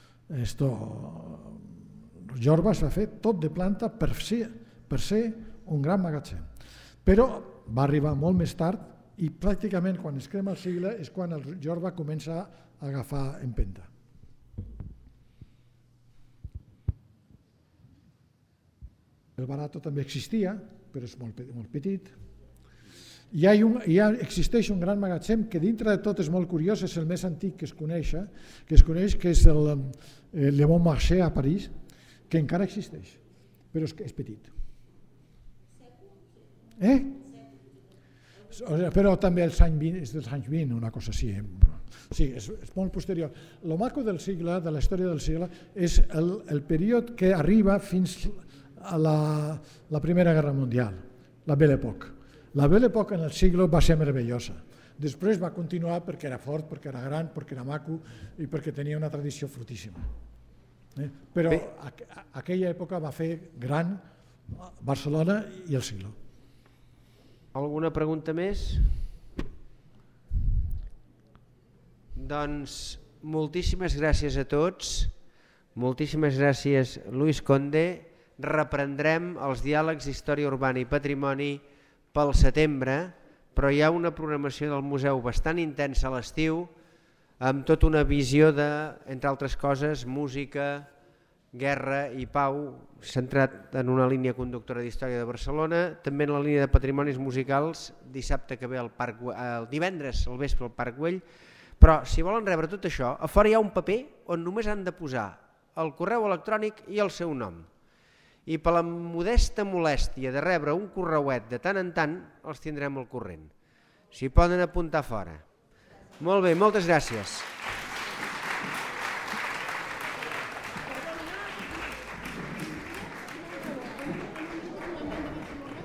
Jorba es va fer tot de planta per ser un gran magatzem. Però va arribar molt més tard i pràcticament quan es crema el Sigle és quan el Jorba comença a agafar empenta. El Barato també existia, però és molt petit. Existeix un gran magatzem que dintre de tot és molt curiós, és el més antic que es coneix, que és el Le Bon Marché a París, que encara existeix, però és petit. Però també és dels anys 20, una cosa així. Sí, és molt posterior. El maco del Sigle, de la història del Sigle, és el període que arriba fins a la Primera Guerra Mundial, la Belle Époque. La Belle Époque en el Sigle va ser meravellosa. Després va continuar perquè era fort, perquè era gran, perquè era maco i perquè tenia una tradició fortíssima. Però aquella època va fer gran Barcelona i el Sigle. Alguna pregunta més? Doncs moltíssimes gràcies a tots, moltíssimes gràcies Luis Conde. Reprendrem els diàlegs d'història urbana i patrimoni pel setembre, però hi ha una programació del museu bastant intensa a l'estiu, amb tota una visió de, entre altres coses, música, guerra i pau, centrat en una línia conductora d'història de Barcelona, també en la línia de patrimonis musicals, dissabte que ve el divendres al vespre al Parc Güell, però si volen rebre tot això, a fora hi ha un paper on només han de posar el correu electrònic i el seu nom. I per la modesta molèstia de rebre un correuet de tant en tant, els tindrem al corrent. S'hi poden apuntar fora. Molt bé, moltes gràcies.